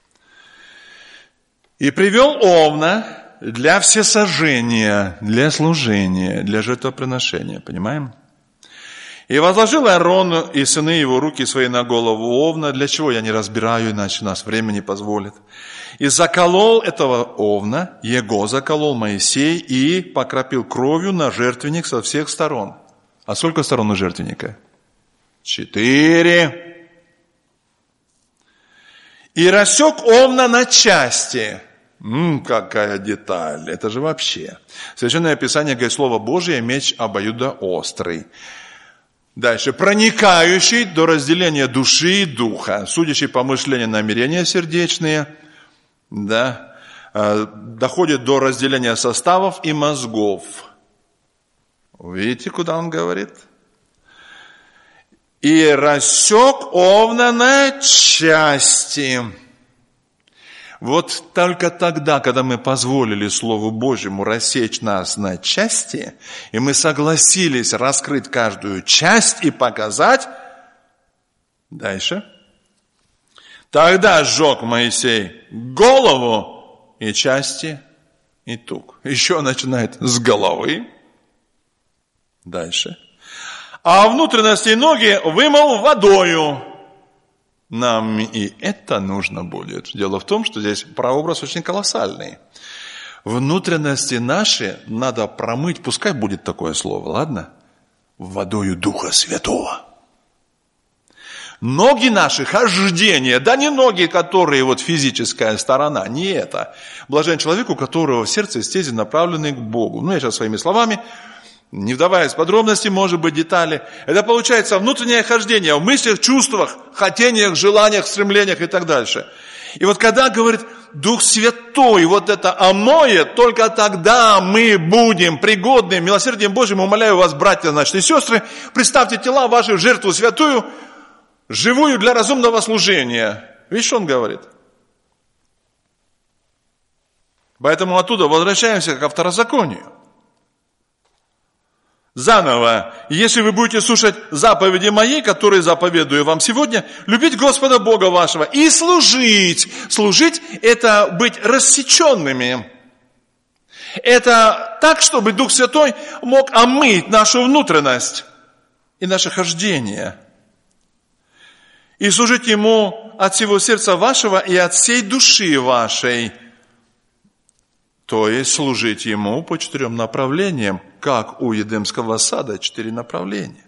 «И привел Овна для всесожжения, для служения, для жертвоприношения». Понимаем? «И возложил Аарон и сыны его руки свои на голову Овна». Для чего я не разбираю, иначе нас время не позволит. «И заколол этого Овна, его заколол Моисей, и покропил кровью на жертвенник со всех сторон». А сколько сторон у жертвенника? Четыре. «И рассек Овна на части». М, какая деталь. Это же вообще. Священное Писание говорит, Слово Божие, меч обоюдоострый. Дальше. «Проникающий до разделения души и духа, судящий помышления, намерения сердечные». Да, доходит до разделения составов и мозгов. Видите, куда он говорит? «И рассек Овна на части». Вот только тогда, когда мы позволили Слову Божьему рассечь нас на части, и мы согласились раскрыть каждую часть и показать, дальше, тогда сжег Моисей голову и части, и тук. Еще начинает с головы. Дальше. А внутренности и ноги вымыл водою. Нам и это нужно будет. Дело в том, что здесь прообраз очень колоссальный. Внутренности наши надо промыть, пускай будет такое слово, ладно? Водою Духа Святого. Ноги наши, хождение, да не ноги, которые вот физическая сторона, не это. Блажен человек, у которого в сердце стези направлены к Богу. Ну, я сейчас своими словами, не вдаваясь в подробности, может быть, детали. Это получается внутреннее хождение в мыслях, чувствах, хотениях, желаниях, стремлениях и так дальше. И вот когда, говорит, Дух Святой, вот это омоет, только тогда мы будем пригодны. Милосердием Божьим умоляю вас, братья, значит, и сестры, представьте тела ваши в жертву святую, живую для разумного служения. Видишь, что он говорит? Поэтому оттуда возвращаемся ко второзаконию. Заново, если вы будете слушать заповеди мои, которые заповедую вам сегодня, любить Господа Бога вашего и служить. Служить – это быть рассеченными. Это так, чтобы Дух Святой мог омыть нашу внутренность и наше хождение. И служить Ему от всего сердца вашего и от всей души вашей. То есть служить Ему по четырем направлениям, как у Едемского сада, четыре направления.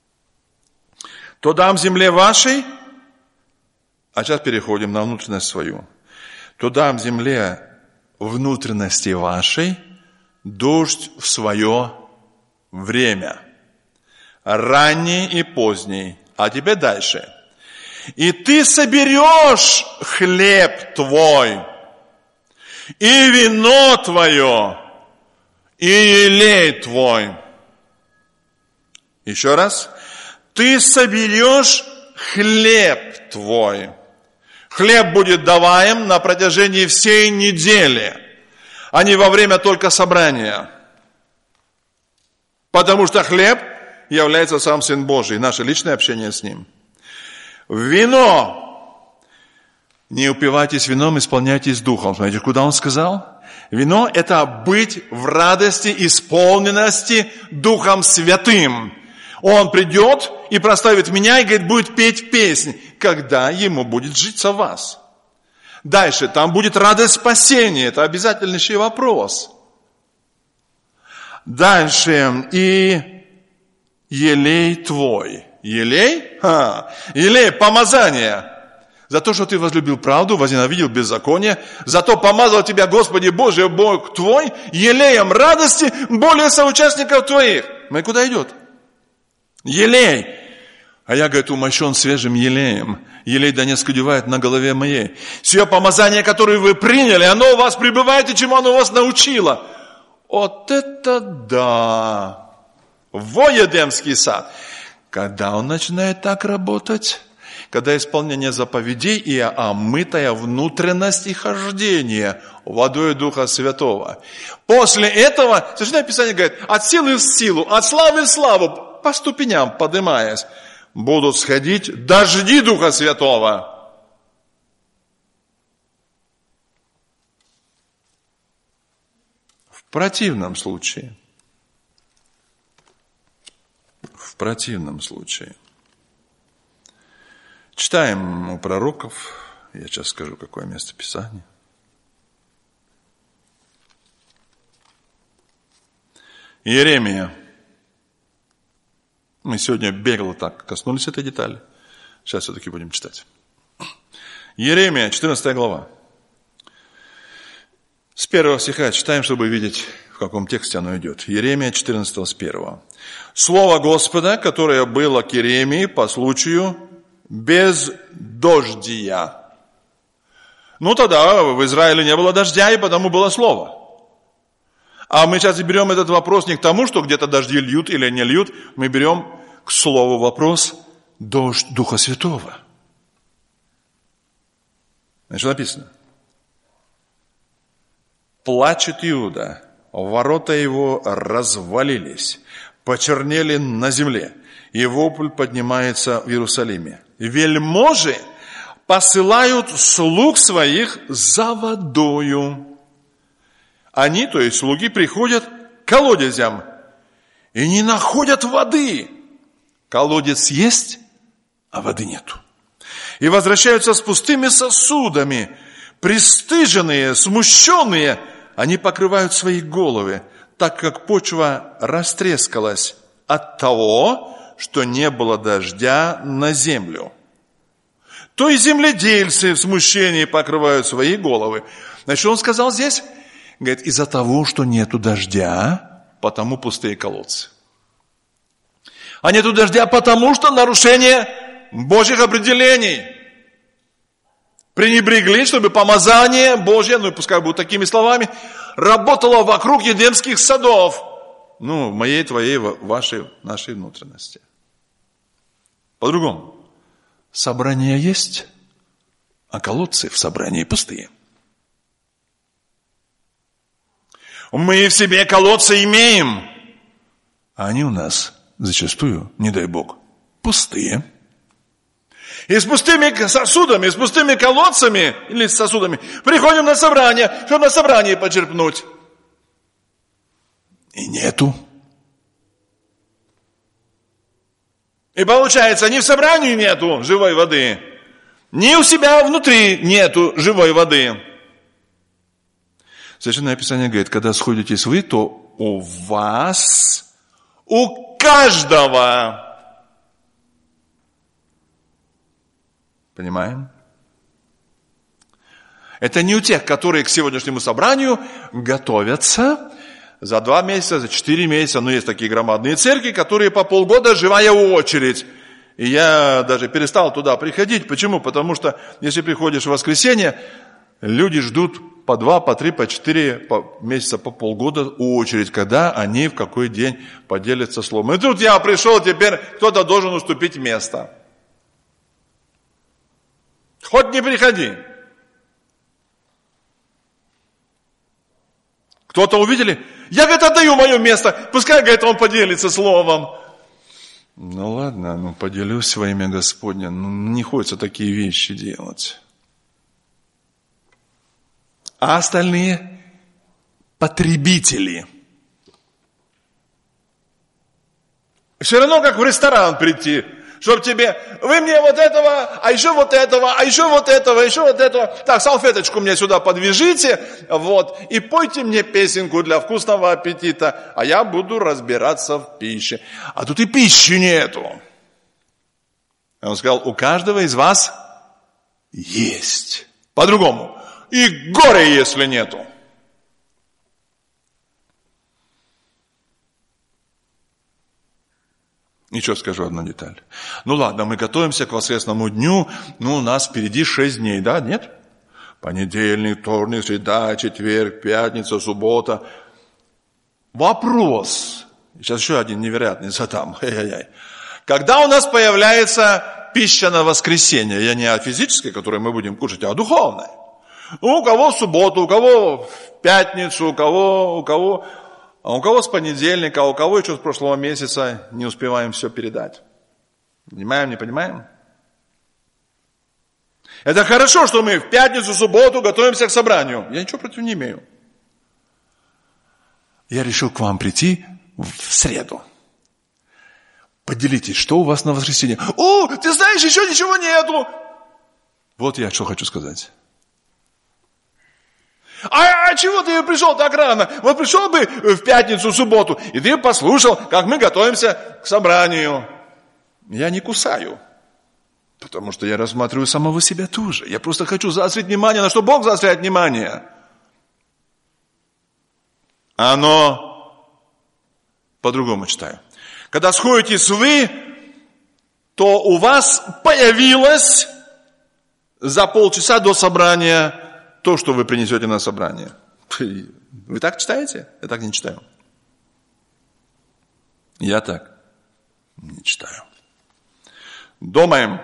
То дам земле вашей, а сейчас переходим на внутренность свою. То дам земле внутренности вашей дождь в свое время, ранний и поздний. А теперь дальше. И ты соберешь хлеб твой, и вино твое, и елей твой. Еще раз. Ты соберешь хлеб твой. Хлеб будет даваем на протяжении всей недели, а не во время только собрания. Потому что хлеб является сам Сын Божий, наше личное общение с Ним. Вино. Не упивайтесь вином, исполняйтесь духом. Смотрите, куда он сказал? Вино – это быть в радости, исполненности Духом Святым. Он придет и прославит меня и, говорит, будет петь песнь, когда ему будет житься в вас. Дальше, там будет радость спасения. Это обязательнейший вопрос. Дальше, и елей твой. Елей? Ха. Елей, помазание. За то, что ты возлюбил правду, возненавидел беззаконие, зато помазал тебя, Господи Боже, Бог твой, елеем радости более соучастников твоих. Ну и куда идет? Елей. А я, говорит, умощен свежим елеем. Елей Донецк одевает на голове моей. Все помазание, которое вы приняли, оно у вас пребывает, и чему оно вас научило. Вот это да! Во Едемский сад. Когда он начинает так работать? Когда исполнение заповедей и омытая внутренность и хождение водой Духа Святого. После этого, Священное Писание говорит, от силы в силу, от славы в славу, по ступеням поднимаясь, будут сходить дожди Духа Святого. В противном случае, в противном случае, читаем у пророков, я сейчас скажу, какое место Писания. Иеремия. Мы сегодня бегло так коснулись этой детали. Сейчас все-таки будем читать. Иеремия, четырнадцатая глава. С первого стиха читаем, чтобы видеть, в каком тексте оно идет. Иеремия четырнадцатого с первого. Слово Господа, которое было к Иеремии по случаю бездождия. Ну тогда в Израиле не было дождя, и потому было слово. А мы сейчас берем этот вопрос не к тому, что где-то дожди льют или не льют. Мы берем к слову вопрос дождь Духа Святого. Значит, написано. Плачет Иуда, ворота его развалились, почернели на земле, и вопль поднимается в Иерусалиме. Вельможи посылают слуг своих за водою. Они, то есть слуги, приходят к колодезям и не находят воды. Колодец есть, а воды нету. И возвращаются с пустыми сосудами. Пристыженные, смущенные, они покрывают свои головы, так как почва растрескалась от того, что не было дождя на землю. То и земледельцы в смущении покрывают свои головы. Значит, он сказал здесь? Говорит, из-за того, что нету дождя, потому пустые колодцы. А нету дождя, потому что нарушение Божьих определений. Пренебрегли, чтобы помазание Божье, ну пускай будут такими словами, работало вокруг Едемских садов. Ну, моей, твоей, вашей, нашей внутренности. По-другому. Собрание есть, а колодцы в собрании пустые. Мы в себе колодцы имеем, а они у нас зачастую, не дай Бог, пустые. И с пустыми сосудами, с пустыми колодцами или с сосудами приходим на собрание, чтобы на собрании почерпнуть. и нету. И получается, ни в собрании нету живой воды, ни у себя внутри нету живой воды. Священное Писание говорит, когда сходитесь вы, то у вас, у каждого. Понимаем? Это не у тех, которые к сегодняшнему собранию готовятся за два месяца, за четыре месяца. Но есть такие громадные церкви, которые по полгода живая очередь. И я даже перестал туда приходить. Почему? Потому что если приходишь в воскресенье, люди ждут по два, по три, по четыре месяца, по полгода очередь, когда они в какой день поделятся словом. И тут я пришел, теперь кто-то должен уступить место. Хоть не приходи. Кто-то увидели? Я, говорит, отдаю мое место. Пускай, говорит, он поделится словом. Ну ладно, ну поделюсь во имя Господне. Ну, не хочется такие вещи делать. А остальные потребители. Все равно, как в ресторан прийти. Чтобы тебе, вы мне вот этого, а еще вот этого, а еще вот этого, еще вот этого. Так, салфеточку мне сюда подвяжите, вот, и пойте мне песенку для вкусного аппетита, а я буду разбираться в пище. А тут и пищи нету. Он сказал, у каждого из вас есть. По-другому. И горе, если нету. Еще скажу одну деталь. Ну ладно, мы готовимся к воскресному дню, ну у нас впереди шесть дней, да, нет? Понедельник, вторник, среда, четверг, пятница, суббота. Вопрос. Сейчас еще один невероятный задам. Ай-яй-яй. Когда у нас появляется пища на воскресенье? Я не о физической, которую мы будем кушать, а о духовной. Ну, у кого в субботу, у кого в пятницу, у кого, у кого... А у кого с понедельника, а у кого еще с прошлого месяца не успеваем все передать. Понимаем, не понимаем? Это хорошо, что мы в пятницу, субботу готовимся к собранию. Я ничего против не имею. Я решил к вам прийти в среду. Поделитесь, что у вас на воскресенье. О, ты знаешь, еще ничего нету. Вот я что хочу сказать. А, а чего ты пришел так рано? Вот пришел бы в пятницу, в субботу, и ты послушал, как мы готовимся к собранию. Я не кусаю, потому что я рассматриваю самого себя тоже. Я просто хочу заострить внимание, на что Бог заостряет внимание. Оно по-другому читаю. Когда сходитесь вы, то у вас появилось за полчаса до собрания то, что вы принесете на собрание. Вы так читаете? Я так не читаю. Я так не читаю. Думаем.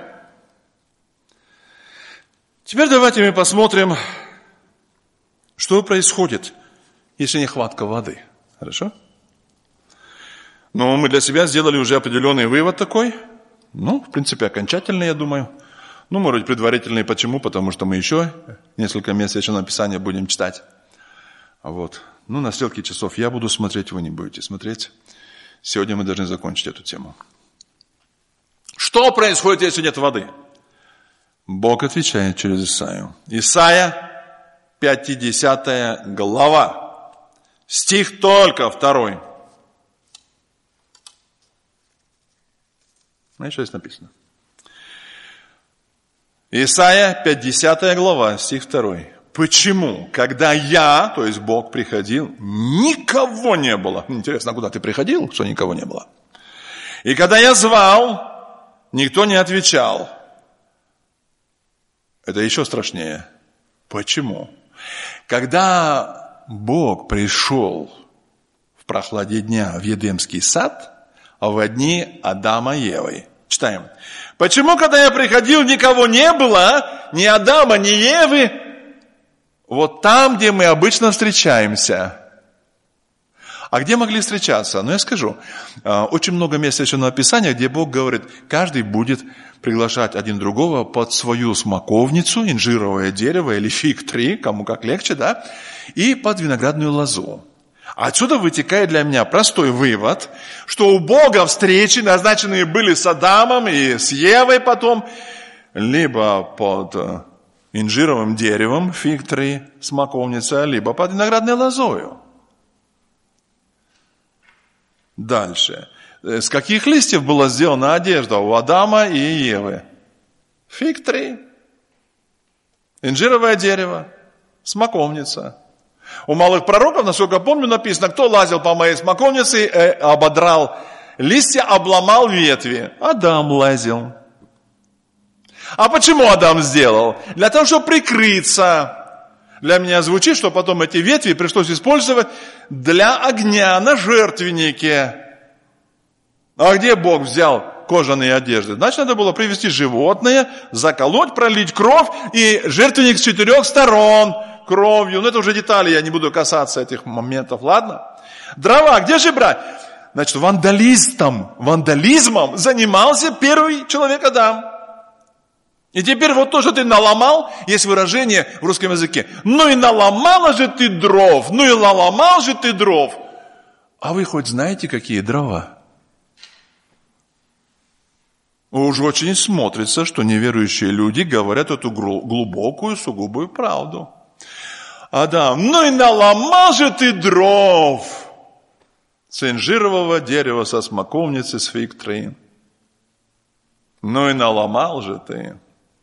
Теперь давайте мы посмотрим, что происходит, если нехватка воды. Хорошо? Ну, мы для себя сделали уже определенный вывод такой. Ну, в принципе, окончательный, я думаю. Ну, может быть, предварительный. Почему? Потому что мы еще несколько мест Священного Писания будем читать. Вот. Ну, на стрелке часов я буду смотреть, вы не будете смотреть. Сегодня мы должны закончить эту тему. Что происходит, если нет воды? Бог отвечает через Исаию. Исайя, пятидесятая глава. Стих только второй. Знаете, что здесь написано? Исайя, пятидесятая глава, стих второй. Почему? Когда я, то есть Бог, приходил, никого не было. Интересно, а куда ты приходил, что никого не было? И когда я звал, никто не отвечал. Это еще страшнее. Почему? Когда Бог пришел в прохладе дня в Едемский сад, а в дни Адама и Евы. Читаем. Почему, когда я приходил, никого не было, ни Адама, ни Евы, вот там, где мы обычно встречаемся. А где могли встречаться? Ну, я скажу. Очень много мест Священного Писания, где Бог говорит, каждый будет приглашать один другого под свою смоковницу, инжировое дерево или фиг-три, кому как легче, да, и под виноградную лозу. Отсюда вытекает для меня простой вывод, что у Бога встречи, назначенные были с Адамом и с Евой потом, либо под инжировым деревом, фиг три, смоковница, либо под виноградной лозою. Дальше. С каких листьев была сделана одежда у Адама и Евы? Фиг три. Инжировое дерево, смоковница. У малых пророков, насколько помню, написано, кто лазил по моей смоковнице, э, ободрал листья, обломал ветви. Адам лазил. А почему Адам сделал? Для того, чтобы прикрыться. Для меня звучит, что потом эти ветви пришлось использовать для огня на жертвеннике. А где Бог взял кожаные одежды? Значит, надо было привести животное, заколоть, пролить кровь, и жертвенник с четырех сторон кровью. Но это уже детали, я не буду касаться этих моментов, ладно? Дрова, где же брать? Значит, вандалистом, вандализмом занимался первый человек Адам. И теперь вот то, что ты наломал, есть выражение в русском языке. Ну и наломала же ты дров, ну и наломал же ты дров. А вы хоть знаете, какие дрова? Уж очень смотрится, что неверующие люди говорят эту глубокую, сугубую правду. Адам, ну и наломал же ты дров с инжирового дерева, со смоковницы, с фиг три. Ну и наломал же ты.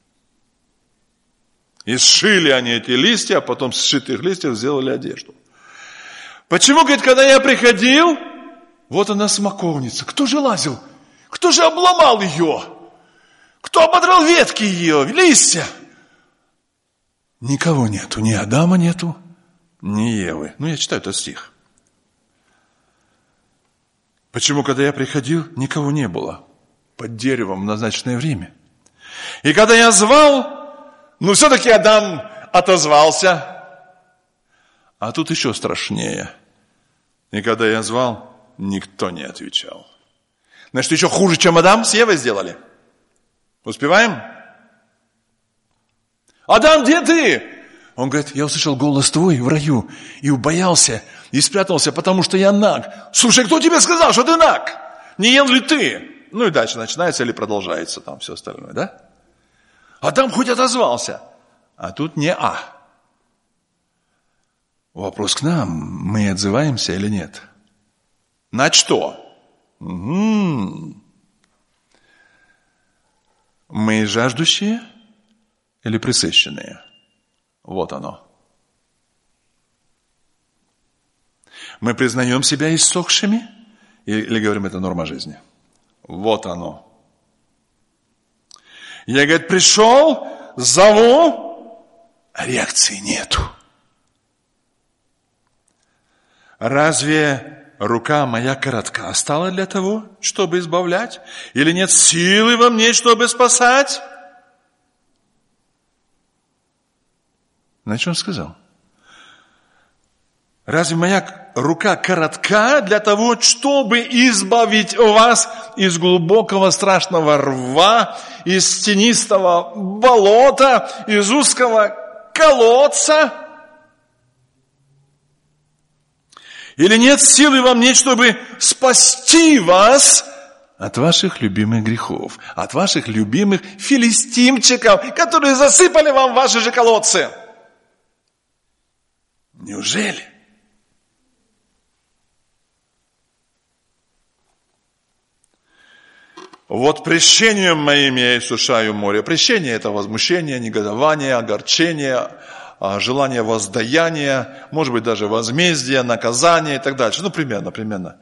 И сшили они эти листья, а потом с сшитых листьев сделали одежду. Почему, говорит, когда я приходил, вот она смоковница. Кто же лазил? Кто же обломал ее? Кто ободрал ветки ее, листья? Никого нету, ни Адама нету, ни Евы. Ну, я читаю этот стих. Почему, когда я приходил, никого не было под деревом в назначенное время? И когда я звал, ну, все-таки Адам отозвался. А тут еще страшнее. И когда я звал, никто не отвечал. Значит, еще хуже, чем Адам с Евой сделали. Успеваем? Адам, где ты? Он говорит, я услышал голос твой в раю и убоялся, и спрятался, потому что я наг. Слушай, кто тебе сказал, что ты наг? Не ел ли ты? Ну и дальше начинается или продолжается там все остальное, да? Адам хоть отозвался, а тут не а. Вопрос к нам, мы отзываемся или нет? На что? Угу. Мы жаждущие или пресыщенные? Вот оно. Мы признаем себя иссохшими или говорим, это норма жизни? Вот оно. Я, говорит, пришел, зову, а реакции нету. Разве рука моя коротка стала для того, чтобы избавлять? Или нет силы во мне, чтобы спасать? Значит, он сказал. Разве моя рука коротка для того, чтобы избавить вас из глубокого страшного рва, из тенистого болота, из узкого колодца? Или нет силы во мне, чтобы спасти вас от ваших любимых грехов, от ваших любимых филистимчиков, которые засыпали вам ваши же колодцы? Неужели? Вот прещением моим я иссушаю море. Прещение – это возмущение, негодование, огорчение, желание воздаяния, может быть, даже возмездие, наказание и так дальше. Ну, примерно, примерно.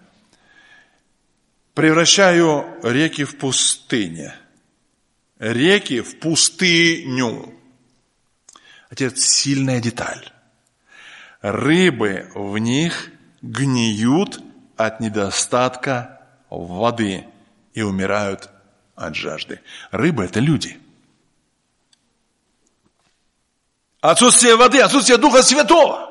Превращаю реки в пустыне. Реки в пустыню. А теперь сильная деталь. Рыбы в них гниют от недостатка воды и умирают от жажды. Рыбы – это люди. Отсутствие воды, отсутствие Духа Святого.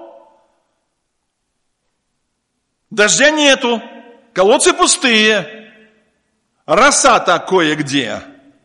Дождя нету, колодцы пустые, роса-то кое-где.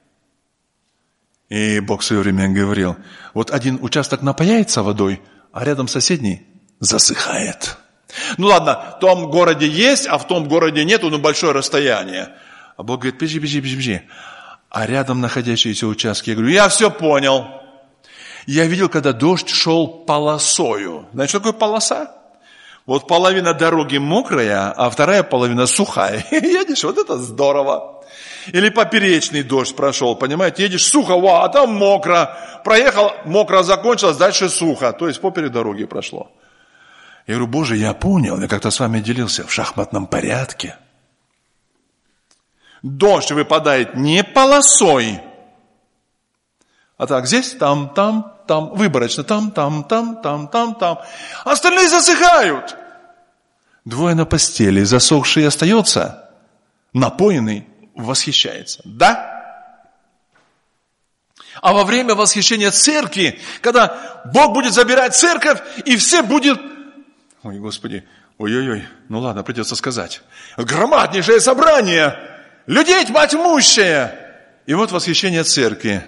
И Бог в свое время говорил, вот один участок напаяется водой, а рядом соседний засыхает. Ну ладно, в том городе есть, а в том городе нету, но большое расстояние. А Бог говорит, подожди, подожди, подожди. А рядом находящиеся участки, я говорю, я все понял. Я видел, когда дождь шел полосою. Знаете, что такое полоса? Вот половина дороги мокрая, а вторая половина сухая. Едешь, вот это здорово. Или поперечный дождь прошел, понимаете? Едешь сухо, ва, а там мокро. Проехал, мокро закончилось, дальше сухо. То есть поперек дороги прошло. Я говорю, Боже, я понял, я как-то с вами делился в шахматном порядке. Дождь выпадает не полосой, а так здесь, там, там, там, выборочно, там, там, там, там, там, там. Остальные засыхают. Двое на постели, засохший остается, напоенный восхищается. Да? А во время восхищения церкви, когда Бог будет забирать церковь, и все будет... Ой, Господи, ой-ой-ой, ну ладно, придется сказать. Громаднейшее собрание, людей тьма тьмущая. И вот восхищение церкви.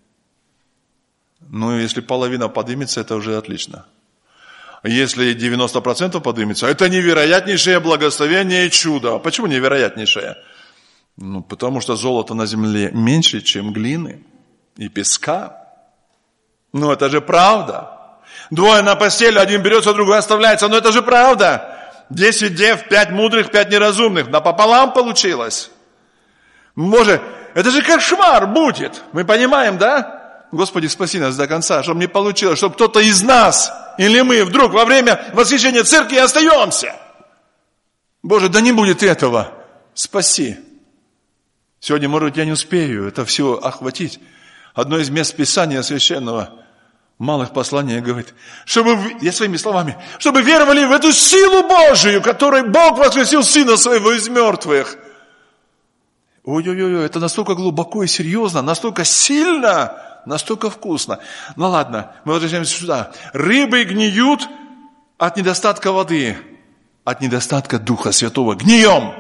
Ну, если половина поднимется, это уже отлично. Если девяносто процентов поднимется, это невероятнейшее благословение и чудо. Почему невероятнейшее? Ну, потому что золото на земле меньше, чем глины и песка. Ну, это же правда. Двое на постели, один берется, другой оставляется. Но это же правда. Десять дев, пять мудрых, пять неразумных. Напополам получилось. Может, это же кошмар будет. Мы понимаем, да? Господи, спаси нас до конца, чтобы не получилось, чтобы кто-то из нас, или мы вдруг во время восхищения церкви остаемся. Боже, да не будет этого. Спаси. Сегодня, может, я не успею это все охватить. Одно из мест Писания Священного, малых посланий, говорит, чтобы, я своими словами, чтобы веровали в эту силу Божию, которой Бог воскресил Сына Своего из мертвых. Ой-ой-ой, это настолько глубоко и серьезно, настолько сильно, настолько вкусно. Ну ладно, мы возвращаемся сюда. Рыбы гниют от недостатка воды, от недостатка Духа Святого. Гнием.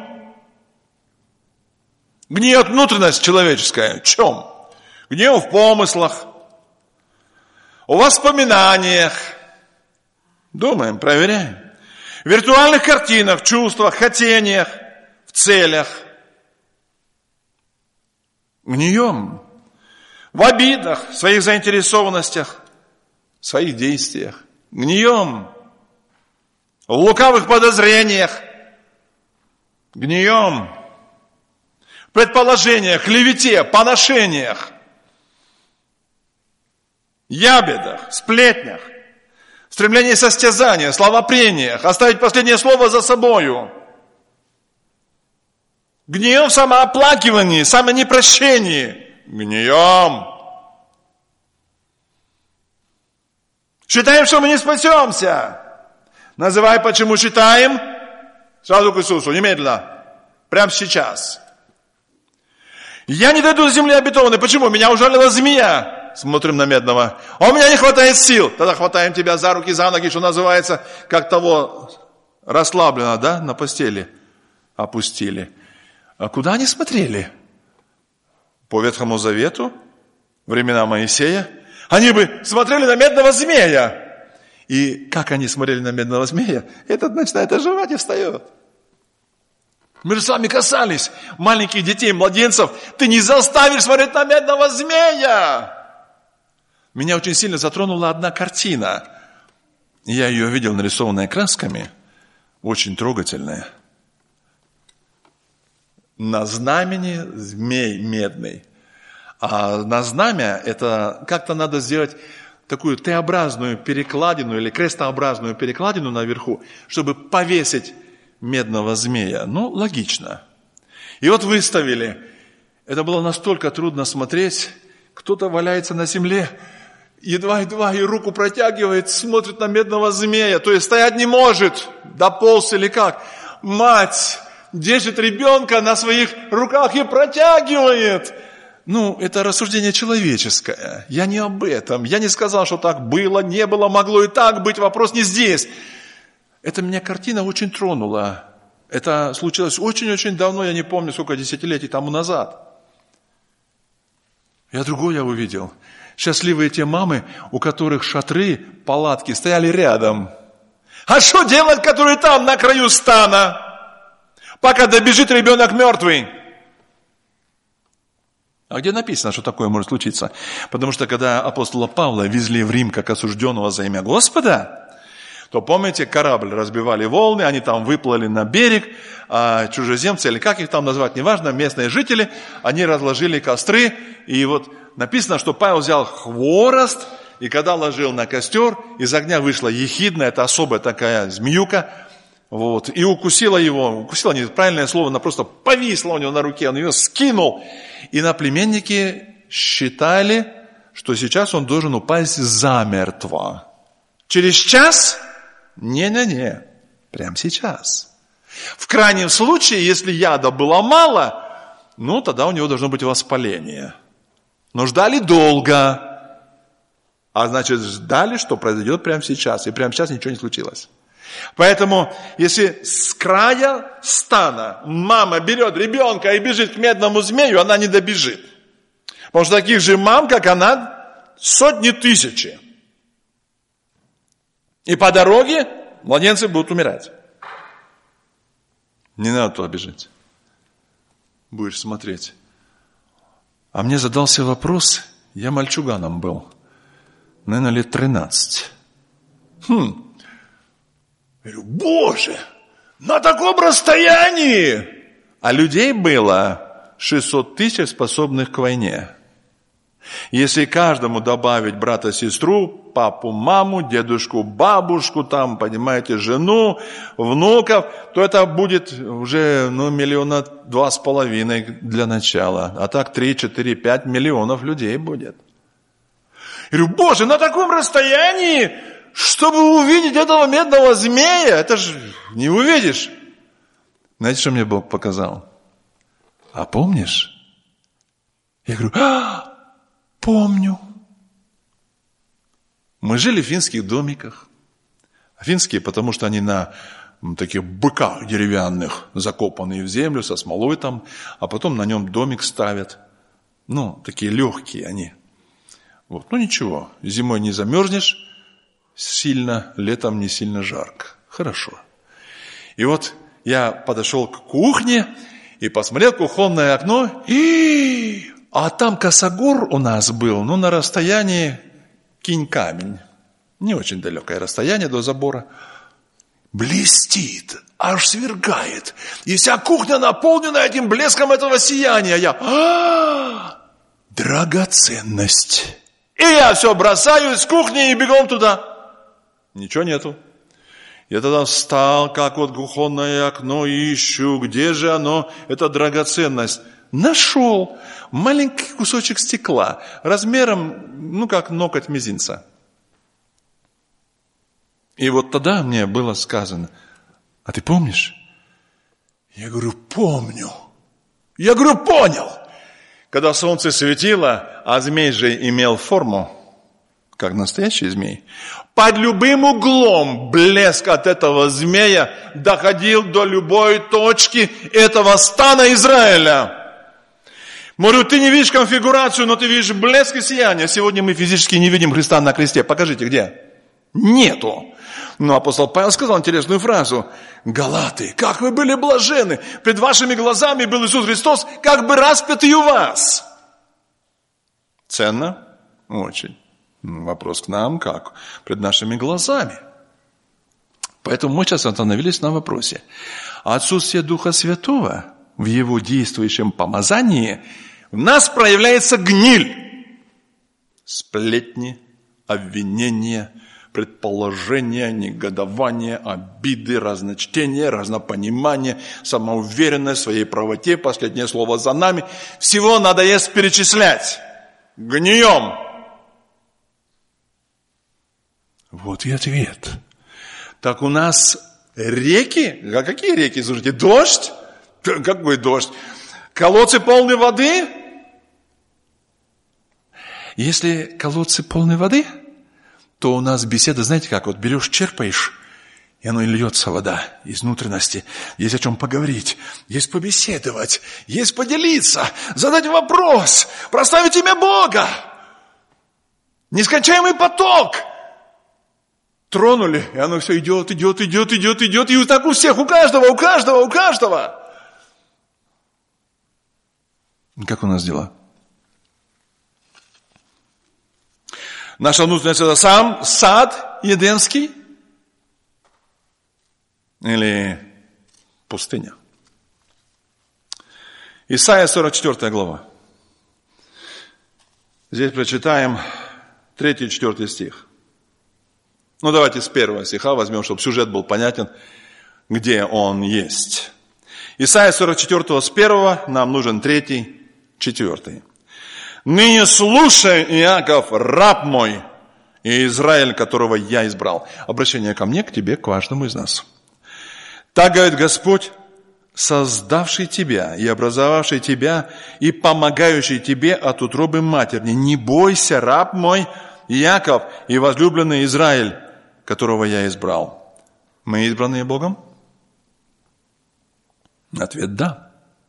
Гниет внутренность человеческая. В чем? Гнием в помыслах, в воспоминаниях. Думаем, проверяем. В виртуальных картинах, чувствах, хотениях, в целях. Гнием. В обидах, в своих заинтересованностях, в своих действиях. Гнием. В лукавых подозрениях. Гнием. В предположениях, клевете, поношениях. Ябедах, сплетнях. Стремлении состязания, словопрениях. Оставить последнее слово за собою. Гнием в самооплакивании, самонепрощении. Гнием. Считаем, что мы не спасемся. Называй, почему считаем. Сразу к Иисусу, немедленно. Прямо сейчас. Я не дойду до земли обетованной. Почему? Меня ужалила змея. Смотрим на Медного. А у меня не хватает сил. Тогда хватаем тебя за руки, за ноги, что называется, как того расслабленно, да, на постели опустили. А куда они смотрели? По Ветхому Завету, времена Моисея. Они бы смотрели на медного змея. И как они смотрели на медного змея, этот начинает оживать и встает. Мы же с вами касались маленьких детей, младенцев. Ты не заставишь смотреть на медного змея. Меня очень сильно затронула одна картина. Я ее видел, нарисованная красками. Очень трогательная. На знамени змей медный. А на знамя это как-то надо сделать такую Т-образную перекладину или крестообразную перекладину наверху, чтобы повесить медного змея. Ну, логично. И вот выставили. Это было настолько трудно смотреть. Кто-то валяется на земле, едва-едва и руку протягивает, смотрит на медного змея. То есть стоять не может, дополз или как. Мать держит ребенка на своих руках и протягивает. Ну, это рассуждение человеческое. Я не об этом. Я не сказал, что так было, не было, могло и так быть. Вопрос не здесь. Эта меня картина очень тронула. Это случилось очень-очень давно, я не помню, сколько десятилетий тому назад. Я другое увидел. Счастливые те мамы, у которых шатры, палатки стояли рядом. А что делать, который там, на краю стана, пока добежит ребенок мертвый? А где написано, что такое может случиться? Потому что когда апостола Павла везли в Рим как осужденного за имя Господа, то, помните, корабль разбивали волны, они там выплыли на берег, а чужеземцы, или как их там назвать, неважно, местные жители, они разложили костры, и вот написано, что Павел взял хворост, и когда ложил на костер, из огня вышла ехидна, это особая такая змеюка, вот, и укусила его, укусила неправильное слово, она просто повисла у него на руке, он ее скинул, и наплеменники считали, что сейчас он должен упасть замертво. Через час? Не-не-не, прямо сейчас. В крайнем случае, если яда было мало, ну, тогда у него должно быть воспаление. Но ждали долго. А значит, ждали, что произойдет прямо сейчас. И прямо сейчас ничего не случилось. Поэтому, если с края стана мама берет ребенка и бежит к медному змею, она не добежит. Потому что таких же мам, как она, сотни тысячи. И по дороге младенцы будут умирать. Не надо туда бежать. Будешь смотреть. А мне задался вопрос, я мальчуганом был, наверное, лет тринадцать. Хм. Я говорю, Боже, на таком расстоянии! А людей было шестьсот тысяч, способных к войне. Если каждому добавить брата, сестру, папу, маму, дедушку, бабушку, там, понимаете, жену, внуков, то это будет уже, ну, миллиона два с половиной для начала. А так три, четыре, пять миллионов людей будет. Я говорю, Боже, на таком расстоянии, чтобы увидеть этого медного змея, это же не увидишь. Знаете, что мне Бог показал? А помнишь? Я говорю, а, помню. Мы жили в финских домиках. Финские, потому что они на таких быках деревянных, закопанные в землю, со смолой там, а потом на нем домик ставят. Ну, такие легкие они. Вот. Ну, ничего, зимой не замерзнешь сильно, летом не сильно жарко. Хорошо. И вот я подошел к кухне и посмотрел в кухонное окно, и... а там косогор у нас был, ну, на расстоянии кинь камень. Не очень далекое расстояние до забора. Блестит, аж свергает. И вся кухня наполнена этим блеском этого сияния. Я, а, драгоценность. И я все бросаю из кухни и бегом туда. Ничего нету. Я тогда встал, как вот кухонное окно, и ищу, где же оно, эта драгоценность. Нашел маленький кусочек стекла, размером, ну, как ноготь мизинца. И вот тогда мне было сказано, а ты помнишь? Я говорю, помню. Я говорю, понял. Когда солнце светило, а змей же имел форму, как настоящий змей, под любым углом блеск от этого змея доходил до любой точки этого стана Израиля. Говорю, ты не видишь конфигурацию, но ты видишь блеск и сияние. Сегодня мы физически не видим Христа на кресте. Покажите, где? Нету. Но апостол Павел сказал интересную фразу. Галаты, как вы были блаженны. Пред вашими глазами был Иисус Христос, как бы распятый у вас. Ценно? Очень. Вопрос к нам, как? Пред нашими глазами. Поэтому мы сейчас остановились на вопросе. Отсутствие Духа Святого в Его действующем помазании в нас проявляется гниль. Сплетни, обвинения, предположения, негодование, обиды, разночтение, разнопонимание, самоуверенность в своей правоте, последнее слово за нами. Всего надоест перечислять. Гнием. Вот и ответ. Так у нас реки? А какие реки, слушайте? Дождь? Какой дождь? Колодцы полны воды? Если колодцы полны воды, то у нас беседа, знаете как, вот берешь, черпаешь, и оно и льется вода из внутренности. Есть о чем поговорить, есть побеседовать, есть поделиться, задать вопрос, прославить имя Бога. Нескончаемый поток. тронули, и оно все идет, идет, идет, идет, идет, и вот так у всех, у каждого, у каждого, у каждого. Как у нас дела? Наша внутренность – это сам сад Едемский или пустыня? Исайя сорок четвёртая глава. Здесь прочитаем третий и четвёртый стих. Ну, давайте с первого стиха возьмем, чтобы сюжет был понятен, где он есть. Исайя сорок четвёртого с первого, нам нужен третий, четвёртый. «Ныне слушай, Иаков, раб мой, и Израиль, которого я избрал». Обращение ко мне, к тебе, к каждому из нас. «Так говорит Господь, создавший тебя и образовавший тебя и помогающий тебе от утробы матерни. Не бойся, раб мой, Иаков и возлюбленный Израиль, которого я избрал». Мы избранные Богом? Ответ – да.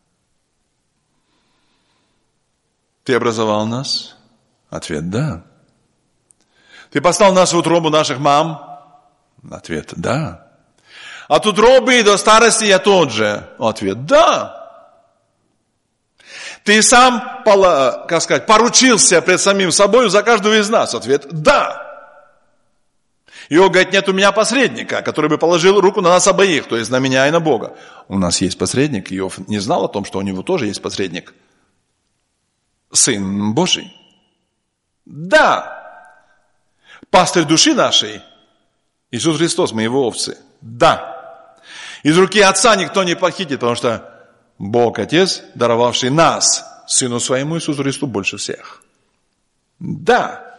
Ты образовал нас? Ответ – да. Ты послал нас в утробу наших мам? Ответ – да. От утробы и до старости я тот же? Ответ – да. Ты сам, как сказать, поручился пред самим собой за каждого из нас? Ответ – да. Иов говорит, нет у меня посредника, который бы положил руку на нас обоих, то есть на меня и на Бога. У нас есть посредник. Иов не знал о том, что у него тоже есть посредник. Сын Божий. Да. Пастырь души нашей, Иисус Христос, мы его овцы. Да. Из руки Отца никто не похитит, потому что Бог Отец, даровавший нас, Сыну Своему Иисусу Христу, больше всех. Да.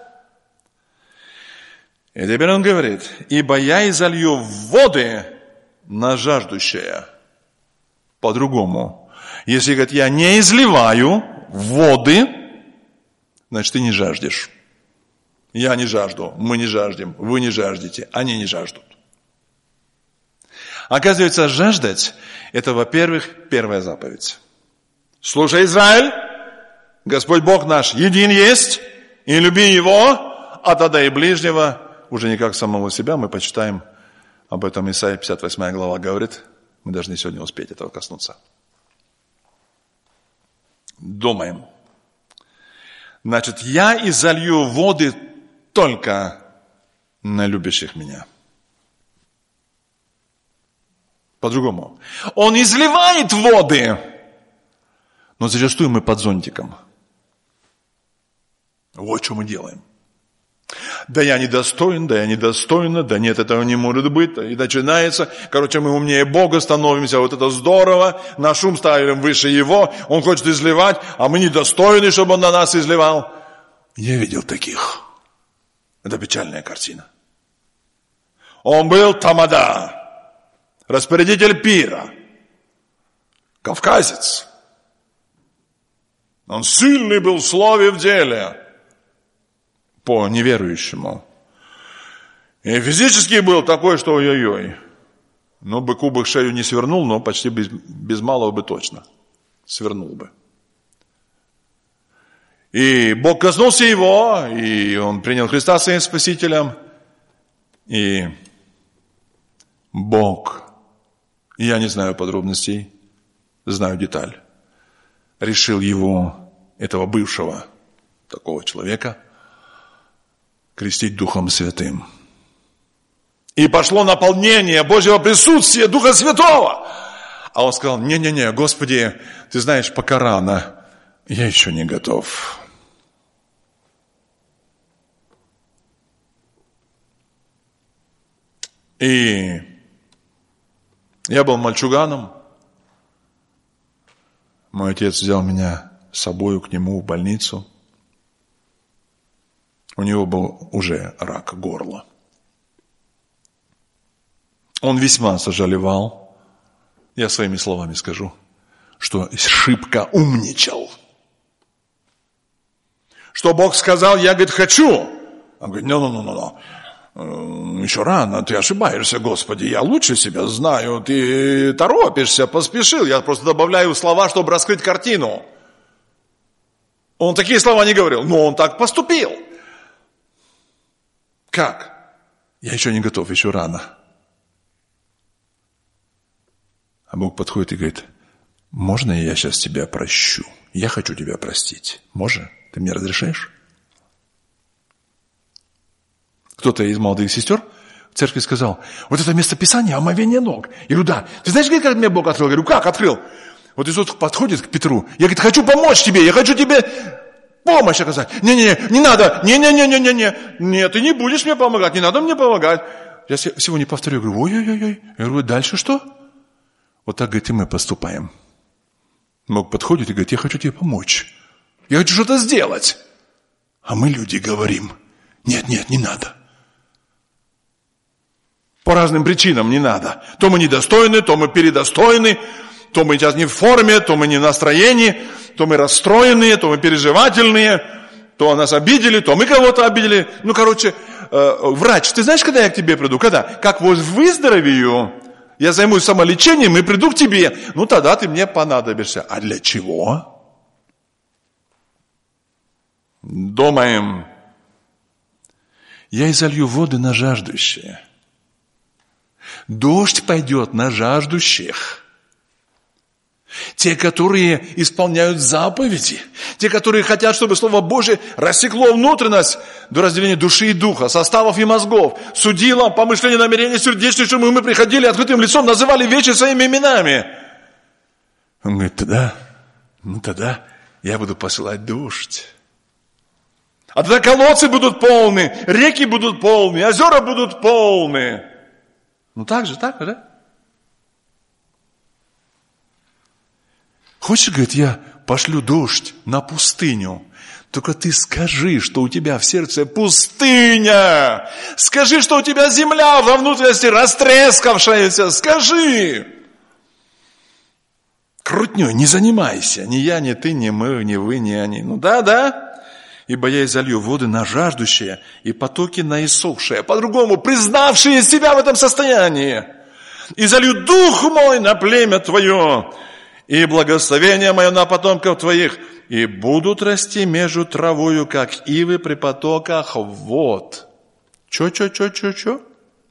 И теперь он говорит, ибо я изолью воды на жаждущее. По-другому. Если, говорит, я не изливаю воды, значит, ты не жаждешь. Я не жажду, мы не жаждем, вы не жаждете, они не жаждут. Оказывается, жаждать – это, во-первых, первая заповедь. Слушай, Израиль, Господь Бог наш един есть, и люби Его, а тогда и ближнего, уже не как самого себя, мы почитаем об этом Исайя пятьдесят восьмая глава говорит, мы должны сегодня успеть этого коснуться. Думаем. Значит, я изолью воды только на любящих меня. По-другому. Он изливает воды, но зачастую мы под зонтиком. Вот что мы делаем. Да я недостоин, да я недостойна, да нет, этого не может быть. И начинается, короче, мы умнее Бога становимся, вот это здорово, наш ум ставим выше Его, Он хочет изливать, а мы недостойны, чтобы Он на нас изливал. Я видел таких. Это печальная картина. Он был тамада, распорядитель пира, кавказец. Он сильный был в слове, в деле. По неверующему. И физически был такой, что ой-ой-ой. Ну, быку бы шею не свернул, но почти без, без малого бы точно свернул бы. И Бог коснулся его, и он принял Христа своим спасителем. И Бог, я не знаю подробностей, знаю деталь, решил его, этого бывшего такого человека, крестить Духом Святым. И пошло наполнение Божьего присутствия, Духа Святого. А он сказал, не-не-не, Господи, ты знаешь, пока рано, я еще не готов. И я был мальчуганом. Мой отец взял меня с собой к нему в больницу. У него был уже рак горла. Он весьма сожалевал, я своими словами скажу, что шибко умничал. Что Бог сказал, я, говорит, хочу. Он говорит, ну-ну-ну-ну, еще рано, ты ошибаешься, Господи, я лучше себя знаю, ты торопишься, поспешил. Я просто добавляю слова, чтобы раскрыть картину. Он такие слова не говорил, но он так поступил. Как? Я еще не готов, еще рано. А Бог подходит и говорит: можно я сейчас тебя прощу? Я хочу тебя простить. Можно? Ты мне разрешаешь? Кто-то из молодых сестер в церкви сказал: вот это место Писания, омовение ног. Я говорю: да. Ты знаешь, как мне Бог открыл? Я говорю: как открыл? Вот Иисус подходит к Петру. Я, говорит, хочу помочь тебе, я хочу тебе помощь оказать. Не-не-не, не надо. Не-не-не-не-не. Нет, ты не будешь мне помогать, не надо мне помогать. Я сегодня повторю, я говорю: ой-ой-ой. Я говорю: дальше что? Вот так, говорит, и мы поступаем. Бог подходит и говорит: я хочу тебе помочь. Я хочу что-то сделать. А мы, люди, говорим: нет, нет, не надо. По разным причинам не надо. То мы недостойны, то мы передостойны, то мы сейчас не в форме, то мы не в настроении, то мы расстроенные, то мы переживательные, то нас обидели, то мы кого-то обидели. Ну, короче, э, врач, ты знаешь, когда я к тебе приду? Когда? Как вот выздоровею, я займусь самолечением и приду к тебе. Ну, тогда ты мне понадобишься. А для чего? Думаем: я изолью воды на жаждущие. Дождь пойдет на жаждущих. Те, которые исполняют заповеди. Те, которые хотят, чтобы Слово Божие рассекло внутренность до разделения души и духа, составов и мозгов, судило помышления, намерения сердечные, чтобы мы приходили открытым лицом, называли вещи своими именами. Он говорит: тогда, ну тогда я буду посылать дождь. А тогда колодцы будут полны, реки будут полны, озера будут полны. Ну так же, так же, да? Хочешь, говорит, я пошлю дождь на пустыню? Только ты скажи, что у тебя в сердце пустыня. Скажи, что у тебя земля во внутренности растрескавшаяся. Скажи. Крутнёй не занимайся. Ни я, ни ты, ни мы, ни вы, ни они. Ну да, да. Ибо я изолью воды на жаждущие и потоки на иссохшие. По-другому, признавшие себя в этом состоянии. Изолью дух мой на племя твое. И благословение мое на потомков твоих, и будут расти между травою, как ивы при потоках вод. Чё, чё, чё, чё, чё?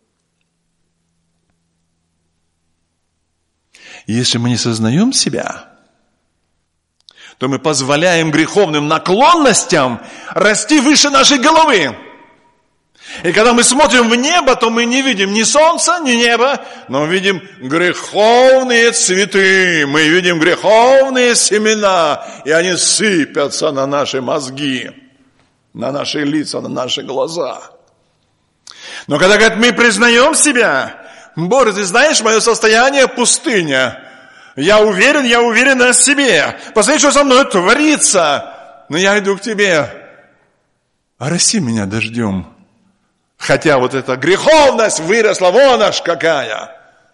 Если мы не сознаем себя, то мы позволяем греховным наклонностям расти выше нашей головы. И когда мы смотрим в небо, то мы не видим ни солнца, ни неба, но мы видим греховные цветы, мы видим греховные семена, и они сыпятся на наши мозги, на наши лица, на наши глаза. Но когда, говорит, мы признаем себя: Боже, ты знаешь, мое состояние пустыня, я уверен, я уверен в себе, посмотри, что со мной творится, но я иду к тебе, ороси меня дождем. Хотя вот эта греховность выросла, вон аж какая.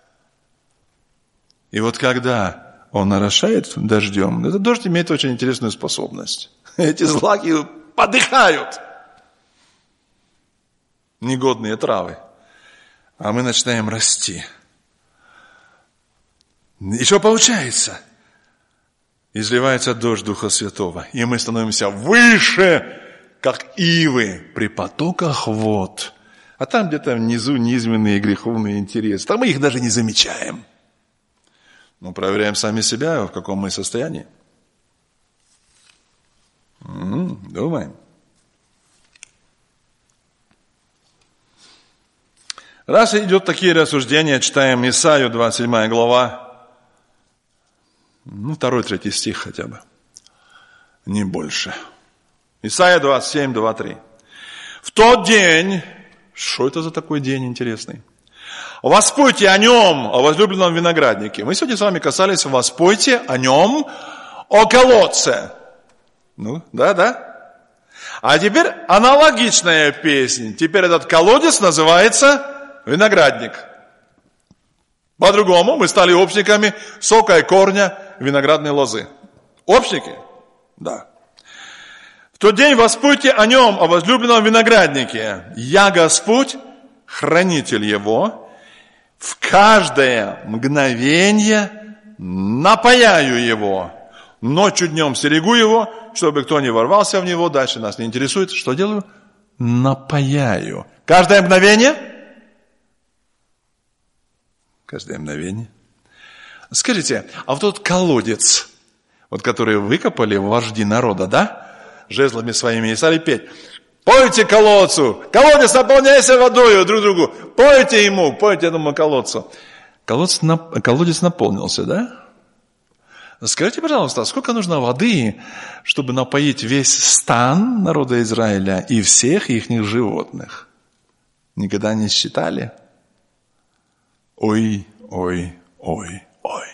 И вот когда он орошает дождем, этот дождь имеет очень интересную способность. Эти злаки подыхают. Негодные травы. А мы начинаем расти. И что получается? Изливается дождь Духа Святого. И мы становимся выше, как ивы при потоках вод. А там где-то внизу низменные греховные интересы. Там мы их даже не замечаем. Но проверяем сами себя, в каком мы состоянии. М-м, думаем. Раз идет такие рассуждения, читаем Исаию, двадцать седьмая глава. Ну, второй, третий стих хотя бы. Не больше. Исайя двадцать семь, два, три. В тот день... Что это за такой день интересный? Воспойте о нем, о возлюбленном винограднике. Мы сегодня с вами касались воспойте о нем, о колодце. Ну, да, да. А теперь аналогичная песня. Теперь этот колодец называется виноградник. По-другому мы стали общниками сока и корня виноградной лозы. Общники? Да. В тот день воспойте о нем, о возлюбленном винограднике. Я Господь, хранитель его, в каждое мгновение напояю его. Ночью днем стерегу его, чтобы кто не ворвался в него. Дальше нас не интересует. Что делаю? Напояю. Каждое мгновение каждое мгновение. Скажите, а вот тот колодец, вот который выкопали вожди народа, да? Жезлами своими и стали петь. Пойте колодцу, колодец, наполняйся водою друг другу. Пойте ему, пойте этому колодцу. Колодец, колодец наполнился, да? Скажите, пожалуйста, сколько нужно воды, чтобы напоить весь стан народа Израиля и всех их животных? Никогда не считали? Ой, ой, ой, ой.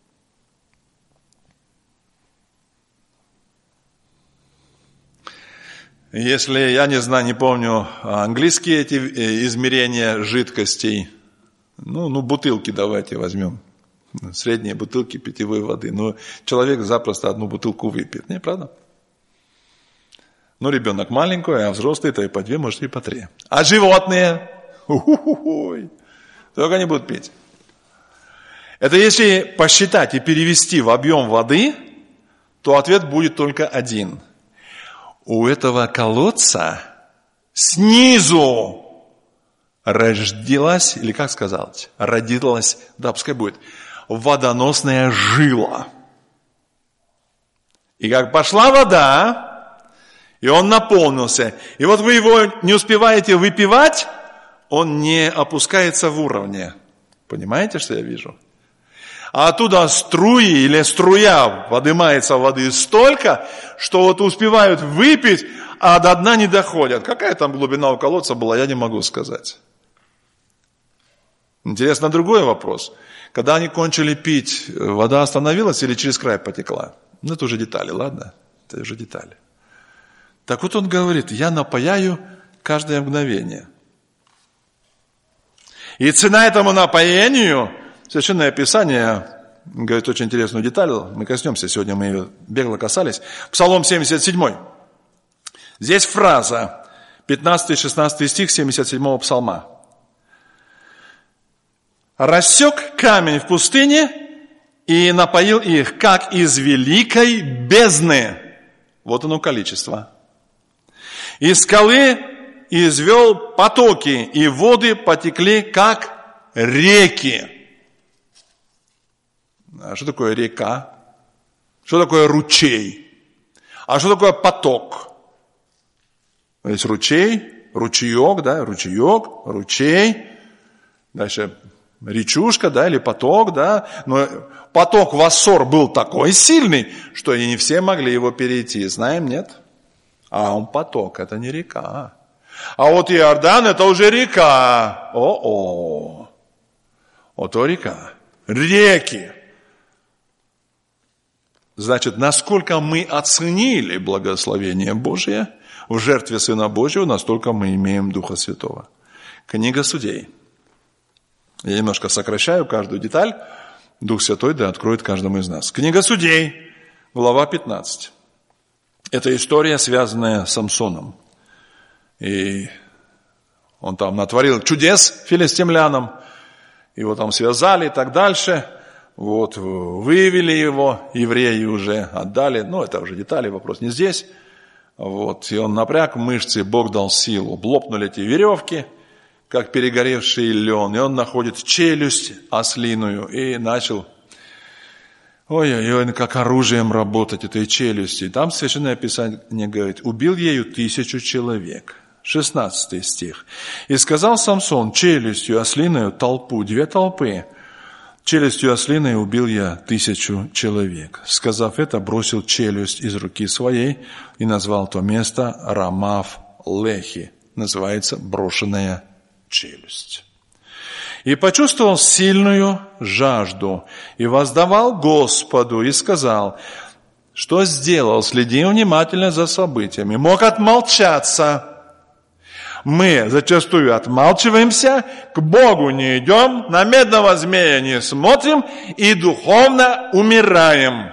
Если, я не знаю, не помню английские эти измерения жидкостей, ну, ну бутылки давайте возьмем. Средние бутылки питьевой воды. Но человек запросто одну бутылку выпьет. Не, правда? Ну, ребенок маленький, а взрослый, то и по две, может, и по три. А животные? У-ху-ху-ху. Только они будут пить. Это если посчитать и перевести в объем воды, то ответ будет только один. У этого колодца снизу родилась, или как сказать, родилась, да, пускай будет, водоносная жила. И как пошла вода, и он наполнился, и вот вы его не успеваете выпивать, он не опускается в уровне. Понимаете, что я вижу? А оттуда струи или струя поднимается воды столько, что вот успевают выпить, а до дна не доходят. Какая там глубина у колодца была, я не могу сказать. Интересно другой вопрос. Когда они кончили пить, вода остановилась или через край потекла? Ну, это уже детали, ладно? Это уже детали. Так вот он говорит, я напояю каждое мгновение. И цена этому напоению, Священное Писание говорит очень интересную деталь, мы коснемся, сегодня мы ее бегло касались. Псалом семьдесят семь. Здесь фраза, пятнадцатый-шестнадцатый стих семьдесят седьмого псалма. «Рассек камень в пустыне и напоил их, как из великой бездны». Вот оно количество. «Из скалы извел потоки, и воды потекли, как реки». А что такое река? Что такое ручей? А что такое поток? Есть ручей, ручеек, да, ручеек, ручей. Дальше речушка, да, или поток, да. Но поток в Ассор был такой сильный, что они не все могли его перейти. Знаем, нет? А он поток, это не река. А вот Иордан, это уже река. О-о. Вот то река. Реки. Значит, насколько мы оценили благословение Божие в жертве Сына Божьего, настолько мы имеем Духа Святого. Книга Судей. Я немножко сокращаю каждую деталь. Дух Святой да откроет каждому из нас. Книга Судей, глава пятнадцать. Это история, связанная с Самсоном. И он там натворил чудес филистимлянам. Его там связали и так дальше. Вот, вывели его, евреи уже отдали, ну, это уже детали, вопрос не здесь. Вот, и он напряг мышцы, Бог дал силу. Лопнули эти веревки, как перегоревший лен, и он находит челюсть ослиную и начал, ой-ой-ой, как оружием работать этой челюстью. Там Священное Писание говорит, убил ею тысячу человек. шестнадцатый стих. И сказал Самсон челюстью ослиную толпу, две толпы, челюстью ослиной убил я тысячу человек. Сказав это, бросил челюсть из руки своей и назвал то место Рамав-Лехи. Называется брошенная челюсть. И почувствовал сильную жажду, и воздавал Господу, и сказал, что сделал, следи внимательно за событиями. Мог отмолчаться. Мы зачастую отмалчиваемся, к Богу не идем, на медного змея не смотрим и духовно умираем.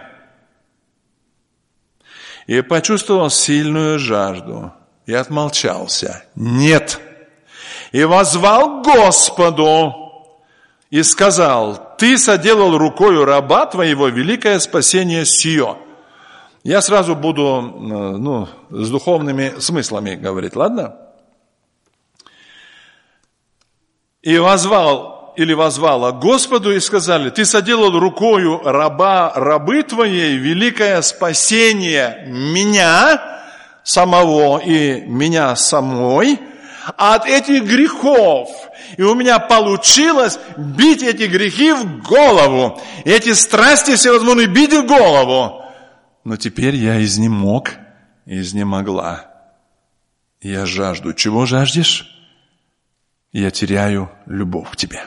И почувствовал сильную жажду, и отмолчался. Нет. И воззвал к Господу, и сказал, ты соделал рукою раба твоего великое спасение сие. Я сразу буду, ну, с духовными смыслами говорить, ладно? И воззвал или воззвало к Господу и сказали: Ты соделал рукою раба, рабы Твоей великое спасение меня самого и меня самой от этих грехов. И у меня получилось бить эти грехи в голову. Эти страсти всевозможные бить в голову. Но теперь я изнемог, изнемогла. Я жажду. Чего жаждешь? Я теряю любовь к тебе.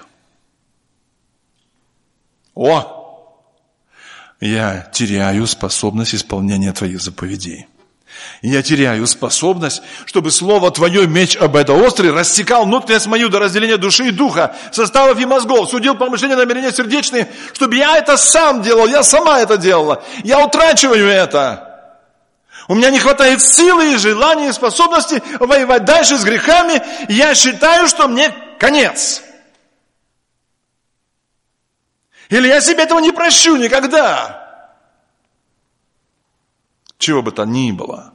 О! Я теряю способность исполнения твоих заповедей. Я теряю способность, чтобы слово твое, меч обоюдоострый, рассекал внутренность мою до разделения души и духа, составов и мозгов, судил помышления, намерения сердечные, чтобы я это сам делал, я сама это делала. Я утрачиваю это. У меня не хватает силы и желания и способности воевать дальше с грехами. Я считаю, что мне конец. Или я себе этого не прощу никогда. Чего бы то ни было.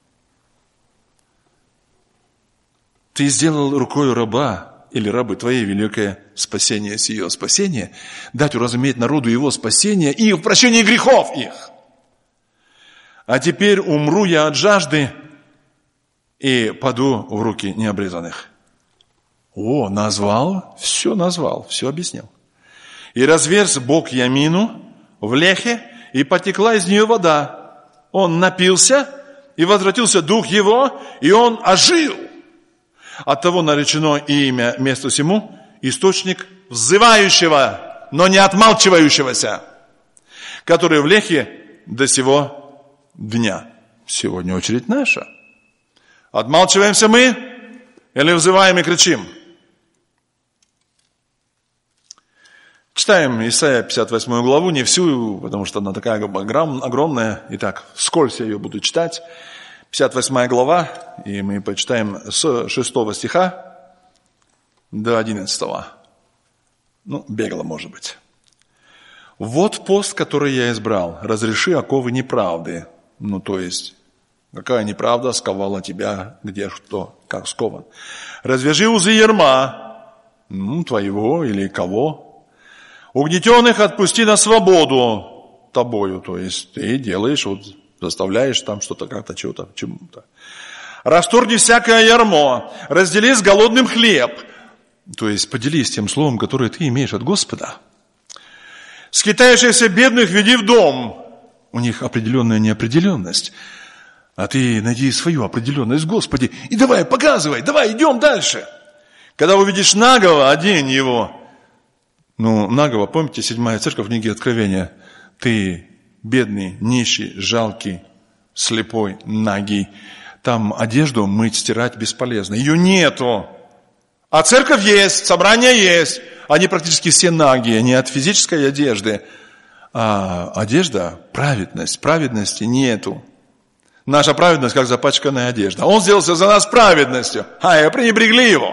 Ты сделал рукою раба или рабы твоей великое спасение сие, спасение, дать уразуметь народу его спасение и в прощении грехов их. А теперь умру я от жажды и паду в руки необрезанных. О, назвал, все назвал, все объяснил. И разверз Бог ямину в лехе, и потекла из нее вода. Он напился, и возвратился дух его, и он ожил. Оттого наречено имя месту сему источник взывающего, но не отмалчивающегося, который в лехе до сего дня. Сегодня очередь наша. Отмалчиваемся мы или взываем и кричим? Читаем Исайя пятьдесят восьмую главу, не всю, потому что она такая огромная. Итак, вскользь я ее буду читать. пятьдесят восьмая глава, и мы почитаем с шестого стиха до одиннадцатого. Ну, бегло, может быть. «Вот пост, который я избрал, разреши оковы неправды». Ну, то есть, какая неправда сковала тебя, где что, как скован. «Развяжи узы ярма, ну, твоего или кого. Угнетенных отпусти на свободу тобою». То есть, ты делаешь, вот, заставляешь там что-то, как-то, чего-то, чему-то. «Расторгни всякое ярмо, раздели с голодным хлеб». То есть, поделись тем словом, которое ты имеешь от Господа. «Скитающихся бедных веди в дом». У них определенная неопределенность. А ты найди свою определенность, Господи, и давай, показывай, давай, идем дальше. Когда увидишь нагого, одень его. Ну, нагого, помните, седьмая церковь в книге Откровения. Ты бедный, нищий, жалкий, слепой, нагий. Там одежду мыть, стирать бесполезно. Ее нету. А церковь есть, собрание есть. Они практически все нагие, не от физической одежды. А одежда – праведность. Праведности нету. Наша праведность, как запачканная одежда. Он сделался за нас праведностью. А, и пренебрегли его.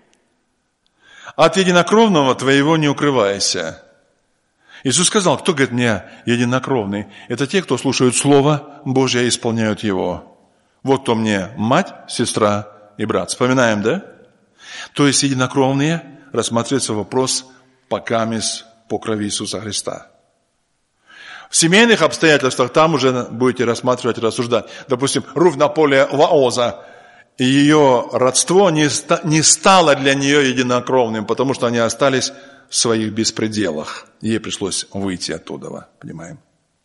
От единокровного твоего не укрывайся. Иисус сказал, кто, говорит, мне единокровный? Это те, кто слушают Слово Божье и исполняют его. Вот кто мне мать, сестра и брат. Вспоминаем, да? То есть единокровные рассматривается вопрос покамись по крови Иисуса Христа. В семейных обстоятельствах там уже будете рассматривать и рассуждать. Допустим, Руфь на поле Вооза, и ее родство не, ста, не стало для нее единокровным, потому что они остались в своих беспределах. Ей пришлось выйти оттуда, понимаем?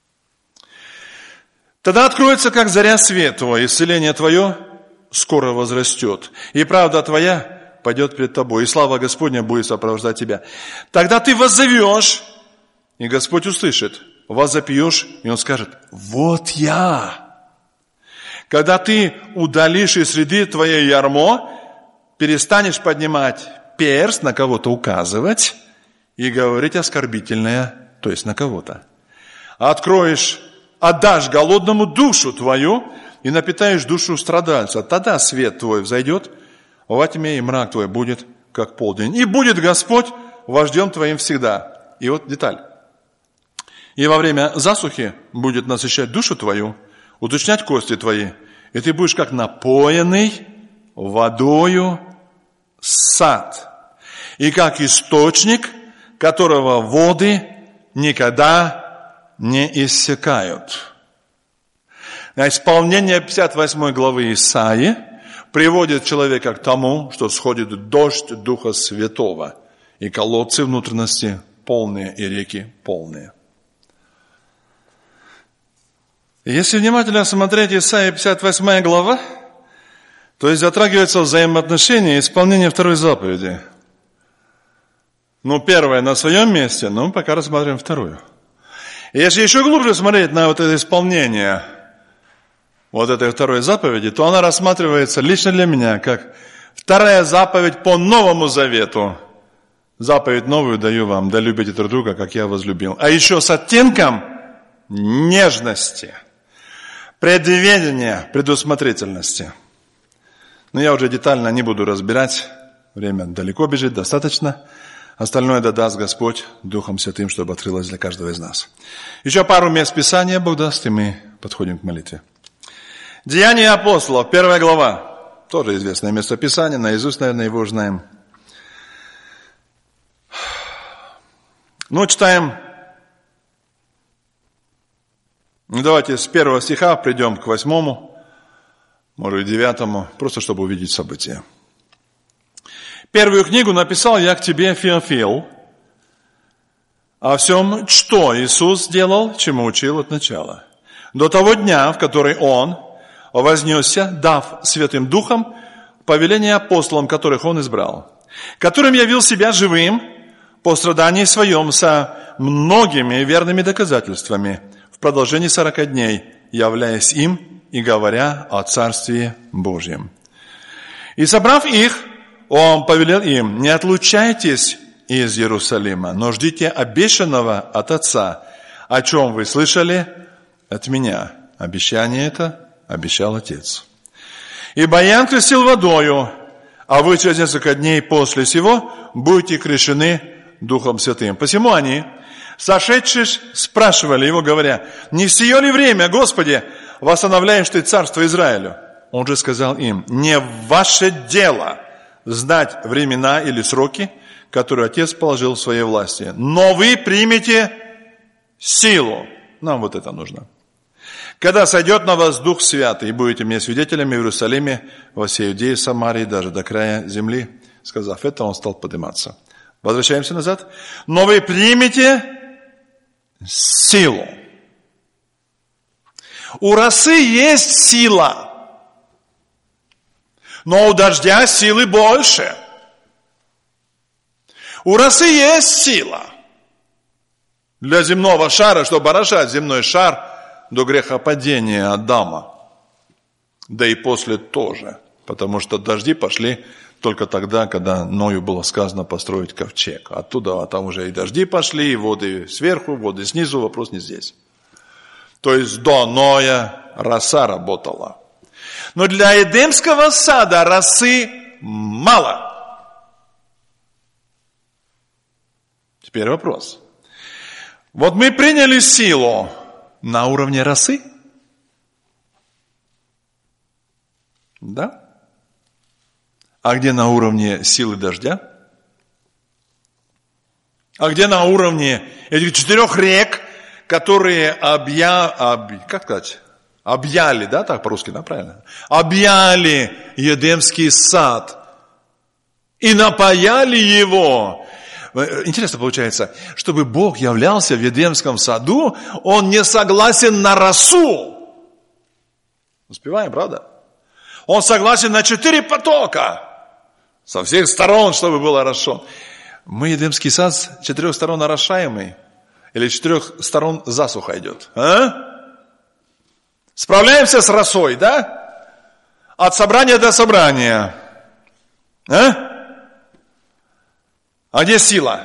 Тогда откроется, как заря свет твой, исцеление твое скоро возрастет, и правда твоя пойдет пред тобой, и слава Господня будет сопровождать тебя. Тогда ты воззовешь, и Господь услышит. Возопьешь, и Он скажет, вот я. Когда ты удалишь из среды твоей ярмо, перестанешь поднимать перст, на кого-то указывать и говорить оскорбительное, то есть на кого-то. Откроешь, отдашь голодному душу твою и напитаешь душу страдальца. Тогда свет твой взойдет, во тьме и мрак твой будет, как полдень. И будет Господь вождем твоим всегда. И вот деталь. И во время засухи будет насыщать душу твою, уточнять кости твои, и ты будешь как напоенный водою сад. и как источник, которого воды никогда не иссякают. На исполнение пятьдесят восьмой главы Исаии приводит человека к тому, что сходит дождь Духа Святого, и колодцы внутренности полные, и реки полные. Если внимательно смотреть Исаия пятьдесят восьмая глава, то есть затрагивается взаимоотношения и исполнение второй заповеди. Ну, первая на своем месте, но мы пока рассмотрим вторую. И если еще глубже смотреть на вот это исполнение вот этой второй заповеди, то она рассматривается лично для меня как вторая заповедь по Новому Завету. Заповедь новую даю вам, да любите друг друга, как я возлюбил. А еще с оттенком нежности, предвидения, предусмотрительности. Но я уже детально не буду разбирать, время далеко бежит, достаточно. Остальное додаст Господь Духом Святым, чтобы открылось для каждого из нас. Еще пару мест Писания Бог даст, и мы подходим к молитве. Деяния апостолов, первая глава. Тоже известное место Писания, наизусть, наверное, его знаем. Ну, читаем. Ну, давайте с первого стиха придем к восьмому, может, девятому, просто чтобы увидеть события. Первую книгу написал я к тебе, Феофил, о всем, что Иисус сделал, чему учил от начала, до того дня, в который Он вознесся, дав Святым Духом повеление апостолам, которых Он избрал, которым явил себя живым по страдании своем со многими верными доказательствами в продолжении сорока дней, являясь им и говоря о Царстве Божьем. И собрав их, Он повелел им: не отлучайтесь из Иерусалима, но ждите обещанного от Отца, о чем вы слышали от меня. Обещание это обещал Отец. Ибо Иоанн крестил водою, а вы через несколько дней после сего будете крещены Духом Святым. Посему они, сошедшись, спрашивали его, говоря: не в сие ли время, Господи, восстановляешь ты царство Израилю? Он же сказал им: не ваше дело знать времена или сроки, которые Отец положил в своей власти, но вы примете силу. Нам вот это нужно. Когда сойдет на вас Дух Святый, и будете мне свидетелями в Иерусалиме, во всей Иудее, Самарии, даже до края земли. Сказав это, он стал подниматься. Возвращаемся назад. Но вы примете силу. У росы есть сила, но у дождя силы больше. У росы есть сила для земного шара, чтобы орошать земной шар до грехопадения Адама. Да и после тоже. Потому что дожди пошли только тогда, когда Ною было сказано построить ковчег. Оттуда, а там уже и дожди пошли, и воды сверху, воды снизу, вопрос не здесь. То есть до Ноя роса работала. Но для Эдемского сада росы мало. Теперь вопрос. Вот мы приняли силу на уровне росы? Да? А где на уровне силы дождя? А где на уровне этих четырех рек, которые объя... об... как сказать? объяли, да, так по-русски, да, правильно? Объяли Едемский сад и напояли его. Интересно получается, чтобы Бог являлся в Едемском саду, Он не согласен на росу. Успеваем, правда? Он согласен на четыре потока. Со всех сторон, чтобы было хорошо. Мы Едемский сад с четырех сторон орошаемый. Или с четырех сторон засуха идет. А? Справляемся с росой, да? От собрания до собрания. А? А где сила?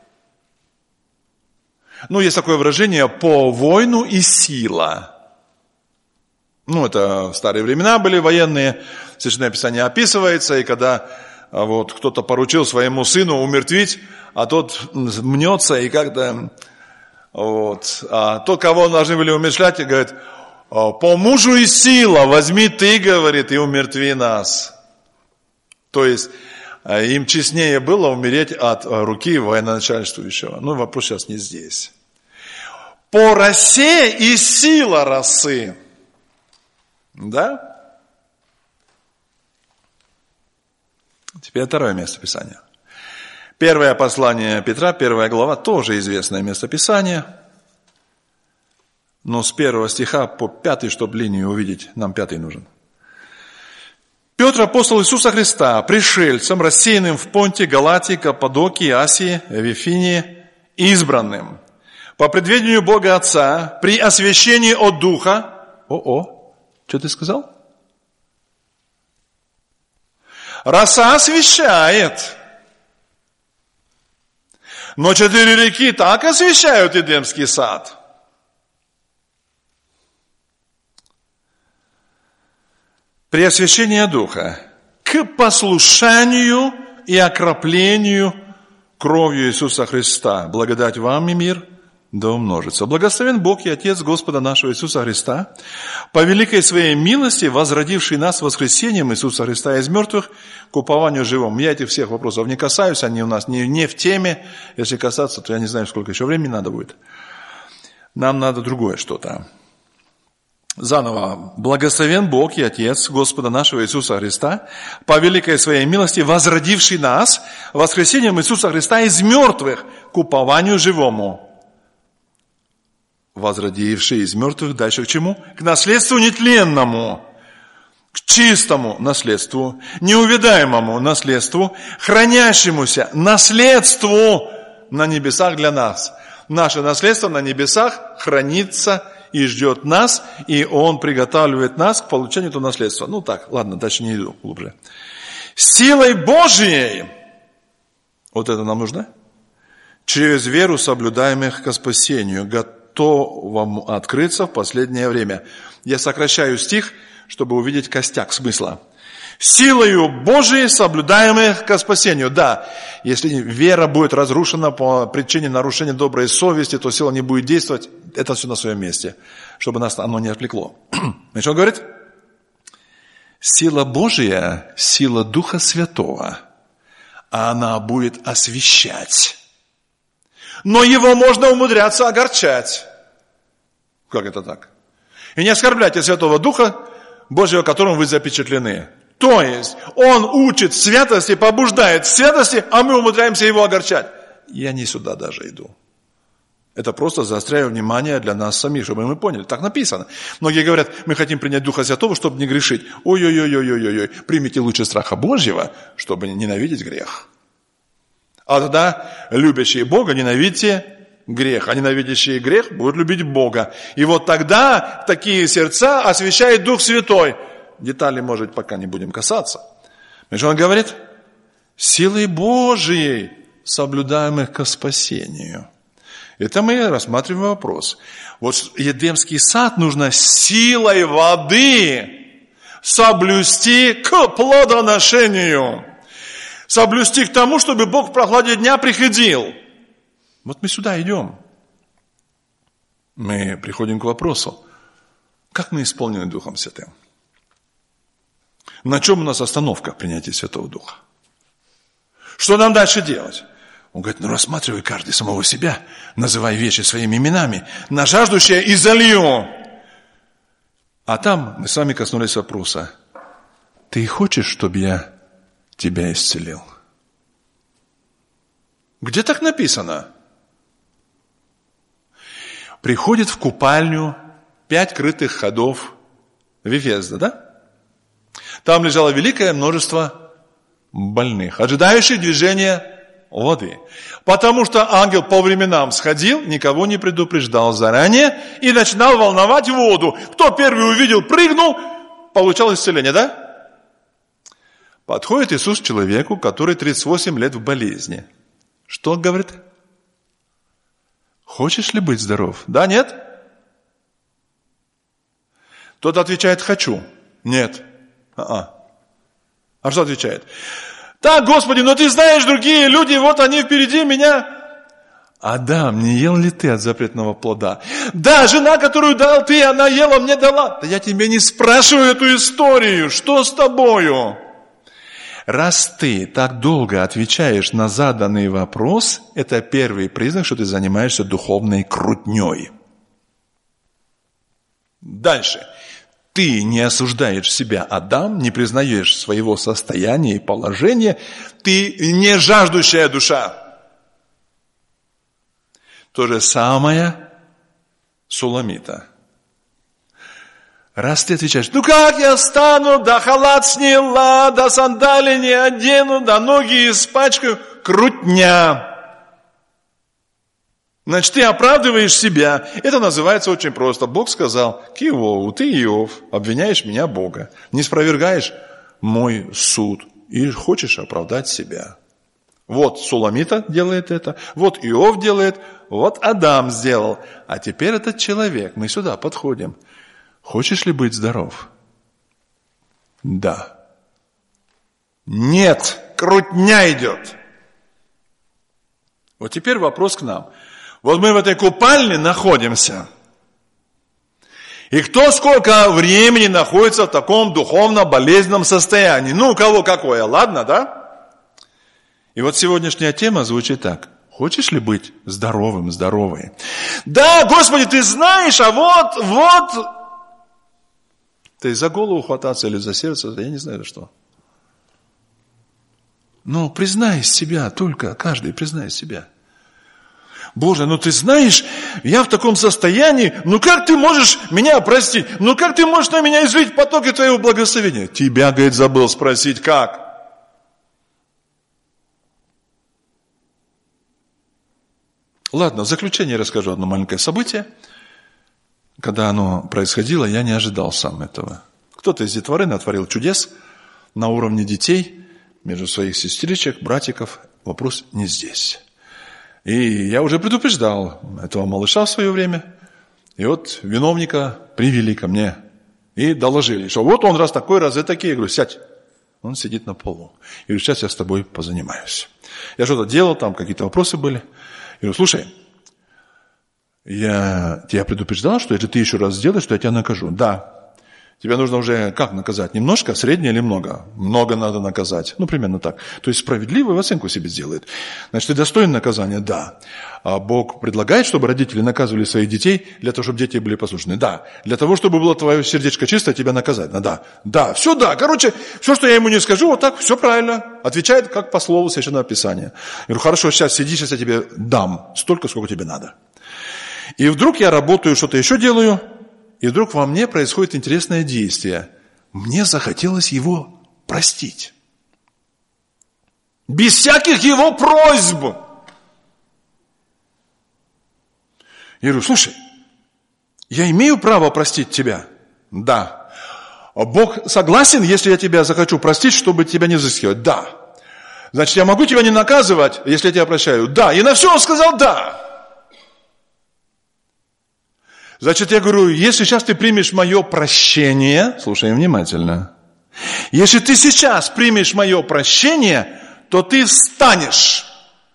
Ну, есть такое выражение: по войну и сила. Ну, это в старые времена были военные. Священное Писание описывается, и когда вот кто-то поручил своему сыну умертвить, а тот мнется и как-то вот, а тот, кого должны были умершлять, говорит: по мужу и сила возьми ты, говорит, и умертви нас. То есть им честнее было умереть от руки военачальствующего. Ну, вопрос сейчас не здесь. По росе и сила росы. Да? Теперь второе место Писания. Первое послание Петра, первая глава, тоже известное место Писания. Но с первого стиха по пятый, чтобы линию увидеть, нам пятый нужен. Петр, апостол Иисуса Христа, пришельцем, рассеянным в Понте, Галатии, Каппадокии, Асии, Вифинии, избранным, по предведению Бога Отца, при освящении от Духа. О-о, что ты сказал? Роса освещает. Но четыре реки так освещают Эдемский сад. При освящении Духа к послушанию и окроплению кровью Иисуса Христа. Благодать вам и мир да умножится. Благословен Бог и Отец Господа нашего Иисуса Христа, по великой своей милости, возродивший нас воскресением Иисуса Христа из мертвых к упованию живому. Я этих всех вопросов не касаюсь, они у нас не, не в теме. Если касаться, то я не знаю, сколько еще времени надо будет. Нам надо другое что-то. Заново. Благословен Бог и Отец Господа нашего Иисуса Христа, по великой своей милости, возродивший нас воскресением Иисуса Христа из мертвых к упованию живому. Возродивший из мертвых дальше к чему? К наследству нетленному, к чистому наследству, неувядаемому наследству, хранящемуся наследству на небесах для нас. Наше наследство на небесах хранится и ждет нас, и Он приготавливает нас к получению этого наследства. Ну так, ладно, дальше не иду глубже. Силой Божией, вот это нам нужно, через веру соблюдаемых ко спасению, готовому открыться в последнее время. Я сокращаю стих, чтобы увидеть костяк смысла. Силою Божией, соблюдаемых ко спасению. Да, если вера будет разрушена по причине нарушения доброй совести, то сила не будет действовать. Это все на своем месте, чтобы нас оно не отвлекло. Значит, он говорит, сила Божия, сила Духа Святого, а она будет освещать. Но его можно умудряться огорчать. Как это так? И не оскорбляйте Святого Духа Божьего, которым вы запечатлены. То есть, он учит святости, побуждает святости, а мы умудряемся его огорчать. Я не сюда даже иду. Это просто заостряю внимание для нас самих, чтобы мы поняли. Так написано. Многие говорят, мы хотим принять Духа Святого, чтобы не грешить. Ой-ой-ой-ой-ой-ой. Примите лучше страха Божьего, чтобы ненавидеть грех. А тогда любящие Бога ненавидите грех, а ненавидящие грех будут любить Бога. И вот тогда такие сердца освящает Дух Святой. Детали, может, пока не будем касаться. Значит, он говорит, силой Божией, соблюдаемых ко спасению. Это мы рассматриваем вопрос. Вот Эдемский сад нужно силой воды соблюсти к плодоношению. Соблюсти к тому, чтобы Бог в прохладе дня приходил. Вот мы сюда идем. Мы приходим к вопросу, как мы исполнены Духом Святым? На чем у нас остановка в принятии Святого Духа? Что нам дальше делать? Он говорит, ну рассматривай каждый самого себя, называй вещи своими именами, на жаждущее и залью. А там мы с вами коснулись вопроса, ты хочешь, чтобы я тебя исцелил? Где так написано? Приходит в купальню пять крытых ходов Вифезда, да? Там лежало великое множество больных, ожидающих движения воды. Потому что ангел по временам сходил, никого не предупреждал заранее и начинал волновать воду. Кто первый увидел, прыгнул, получал исцеление, да? Подходит Иисус к человеку, который тридцать восемь лет в болезни. Что он говорит? Хочешь ли быть здоров? Да, нет? Тот отвечает, хочу. Нет. А-а. А что отвечает? Так, Господи, но ты знаешь, другие люди, вот они впереди меня. Адам, не ел ли ты от запретного плода? Да, жена, которую дал ты, она ела, мне дала. Да я тебе не спрашиваю эту историю. Что с тобою? Раз ты так долго отвечаешь на заданный вопрос, это первый признак, что ты занимаешься духовной крутней. Дальше. Ты не осуждаешь себя, Адам, не признаешь своего состояния и положения. Ты не жаждущая душа. То же самое Суламита. Раз ты отвечаешь, ну как я встану, да халат сняла, да сандали не одену, да ноги испачкаю, крутня. Значит, ты оправдываешь себя. Это называется очень просто. Бог сказал к Иову, ты, Иов, обвиняешь меня, Бога, не спровергаешь мой суд и хочешь оправдать себя. Вот Суламита делает это, вот Иов делает, вот Адам сделал. А теперь этот человек, мы сюда подходим. Хочешь ли быть здоров? Да. Нет, крутня идет. Вот теперь вопрос к нам. Вот мы в этой купальне находимся. И кто сколько времени находится в таком духовно-болезненном состоянии? Ну, у кого какое, ладно, да? И вот сегодняшняя тема звучит так. Хочешь ли быть здоровым, здоровой? Да, Господи, ты знаешь, а вот, вот... Ты за голову хвататься или за сердце, я не знаю за что. Ну, признай себя, только каждый признай себя. Боже, ну ты знаешь, я в таком состоянии, ну как ты можешь меня простить? Ну как ты можешь на меня излить потоки твоего благословения? Тебя, говорит, забыл спросить, как? Ладно, в заключение расскажу одно маленькое событие. Когда оно происходило, я не ожидал сам этого. Кто-то из детворы натворил чудес на уровне детей, между своих сестричек, братиков. Вопрос не здесь. И я уже предупреждал этого малыша в свое время. И вот виновника привели ко мне и доложили, что вот он раз такой, раз и такие. Я говорю, сядь. Он сидит на полу. Я говорю, сейчас я с тобой позанимаюсь. Я что-то делал, там какие-то вопросы были. Я говорю, слушай, я тебя предупреждал, что если ты еще раз сделаешь, то я тебя накажу. Да. Тебе нужно уже как наказать? Немножко, среднее или много? Много надо наказать. Ну, примерно так. То есть справедливую оценку себе сделает. Значит, ты достоин наказания? Да. А Бог предлагает, чтобы родители наказывали своих детей для того, чтобы дети были послушны? Да. Для того, чтобы было твое сердечко чистое, тебя наказать? Да. Да. Все да. Короче, все, что я ему не скажу, вот так, все правильно. Отвечает как по слову Священного Писания. Я говорю, хорошо, сейчас сиди, сейчас я тебе дам столько, сколько тебе надо. И вдруг я работаю, что-то еще делаю, и вдруг во мне происходит интересное действие. Мне захотелось его простить. Без всяких его просьб. Я говорю, слушай, я имею право простить тебя? Да. Бог согласен, если я тебя захочу простить, чтобы тебя не взыскивать? Да. Значит, я могу тебя не наказывать, если я тебя прощаю? Да. И на все он сказал да. Значит, я говорю, если сейчас ты примешь мое прощение, слушай внимательно, если ты сейчас примешь мое прощение, то ты встанешь.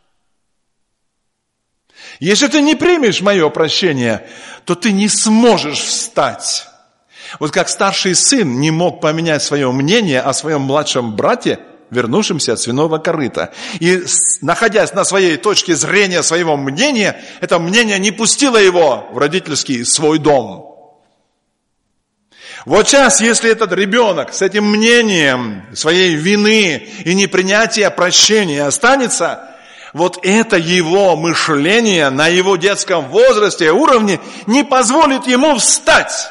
Если ты не примешь мое прощение, то ты не сможешь встать. Вот как старший сын не мог поменять свое мнение о своем младшем брате, вернувшемся от свиного корыта. И, находясь на своей точке зрения, своего мнения, это мнение не пустило его в родительский свой дом. Вот сейчас, если этот ребенок с этим мнением своей вины и непринятия прощения останется, вот это его мышление на его детском возрасте, уровне, не позволит ему встать.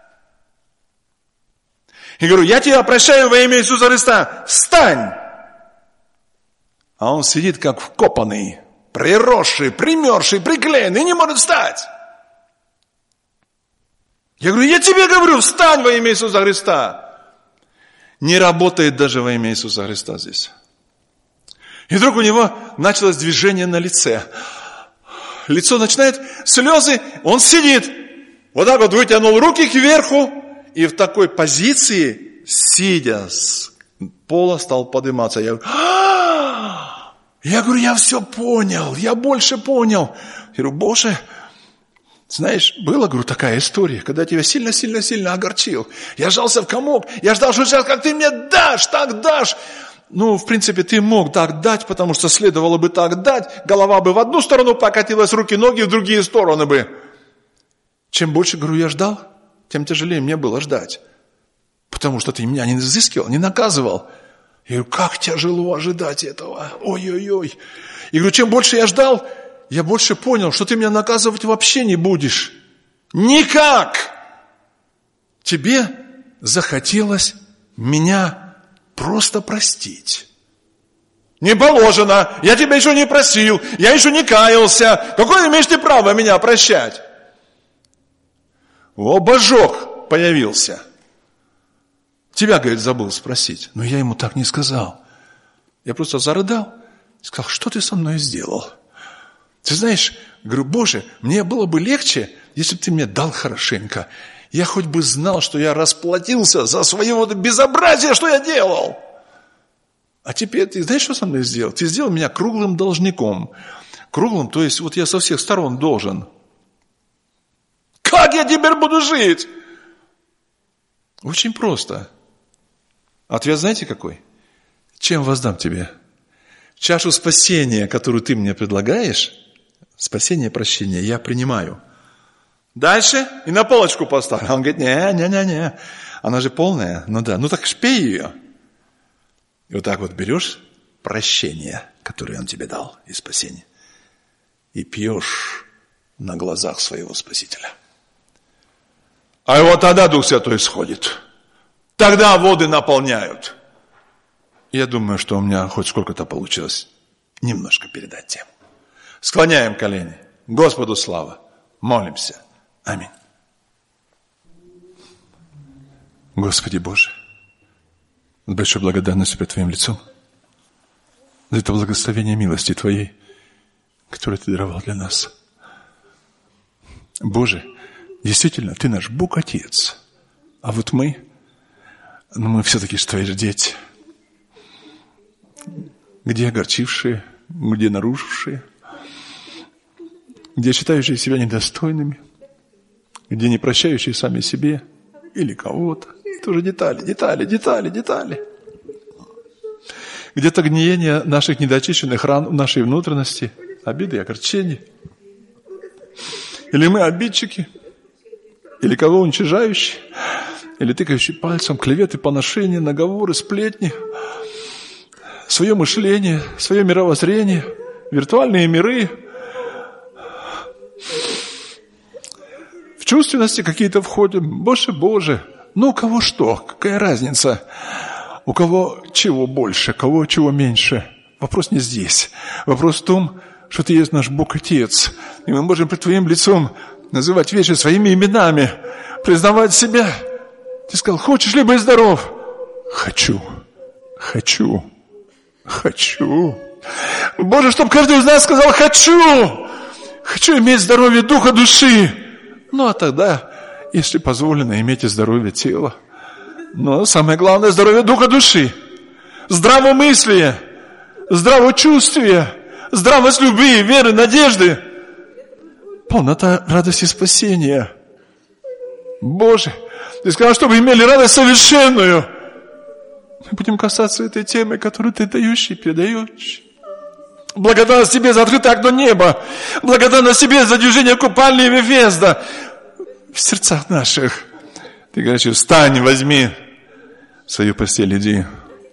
И говорю, я тебя прощаю во имя Иисуса Христа, встань! А он сидит как вкопанный, приросший, примерзший, приклеенный, и не может встать. Я говорю, я тебе говорю, встань во имя Иисуса Христа. Не работает даже во имя Иисуса Христа здесь. И вдруг у него началось движение на лице. Лицо начинает, слезы, он сидит, вот так вот вытянул руки кверху, и в такой позиции, сидя с пола, стал подниматься. Я говорю, «А-а-а!» я говорю, я все понял, я больше понял. Я говорю, Боже, знаешь, была, говорю, такая история, когда я тебя сильно-сильно-сильно огорчил. Я сжался в комок, я ждал, что сейчас как ты мне дашь, так дашь. ну, в принципе, ты мог так дать, потому что следовало бы так дать. Голова бы в одну сторону покатилась, руки, ноги в другие стороны бы. Чем больше, говорю, я ждал, тем тяжелее мне было ждать. Потому что ты меня не изыскивал, не наказывал. Я говорю, как тяжело ожидать этого. Ой-ой-ой. И говорю, чем больше я ждал, я больше понял, что ты меня наказывать вообще не будешь. Никак. Тебе захотелось меня просто простить. Не положено. Я тебя еще не просил. Я еще не каялся. Какое имеешь ты право меня прощать? О, божок появился. Тебя, говорит, забыл спросить. Но я ему так не сказал. Я просто зарыдал и сказал, что ты со мной сделал? Ты знаешь, говорю, Боже, мне было бы легче, если бы ты мне дал хорошенько. Я хоть бы знал, что я расплатился за свое вот безобразие, что я делал. А теперь ты знаешь, что со мной сделал? Ты сделал меня круглым должником. Круглым, то есть вот я со всех сторон должен. Как я теперь буду жить? Очень просто. Ответ знаете какой? Чем воздам тебе? Чашу спасения, которую ты мне предлагаешь, спасение, прощение, я принимаю. Дальше и на полочку поставлю. Он говорит, не-не-не-не, она же полная. Ну да, ну так шпей ее. И вот так вот берешь прощение, которое он тебе дал, и спасение, и пьешь на глазах своего Спасителя. А вот тогда Дух Святой сходит. Тогда воды наполняют. Я думаю, что у меня хоть сколько-то получилось немножко передать тему. Склоняем колени. Господу слава. Молимся. Аминь. Господи Боже, с большой благодарностью перед Твоим лицом за это благословение милости Твоей, которое Ты даровал для нас. Боже, действительно, Ты наш Бог-Отец. А вот мы, ну мы все-таки же Твои же дети. Где огорчившие, где нарушившие, где считающие себя недостойными, где не прощающие сами себе или кого-то. Это уже детали, детали, детали, детали. Где-то гниение наших недочищенных ран в нашей внутренности, обиды и огорчения. Или мы обидчики, или кого уничижающие, или тыкающие пальцем, клеветы, поношения, наговоры, сплетни, свое мышление, свое мировоззрение, виртуальные миры. В чувственности какие-то входим. Боже, Боже, ну у кого что, какая разница? У кого чего больше, кого чего меньше? Вопрос не здесь. Вопрос в том, что Ты есть наш Бог-Отец. И мы можем пред Твоим лицом называть вещи своими именами, признавать себя. Ты сказал, хочешь ли быть здоров? Хочу, хочу, хочу. Боже, чтобы каждый из нас сказал, хочу. Хочу иметь здоровье духа, души. Ну, а тогда, если позволено, иметь и здоровье тела. Но самое главное, здоровье духа, души. Здравомыслие, здравочувствие, здравость любви, веры, надежды. Полнота радости спасения. Боже, Ты сказал, чтобы имели радость совершенную. Мы будем касаться этой темы, которую Ты даешь и передаешь. Благодарность Тебе за открытое окно неба. Благодарность Тебе за движение купальни Вифезда в сердцах наших. Ты говоришь, встань, возьми свою постель, иди.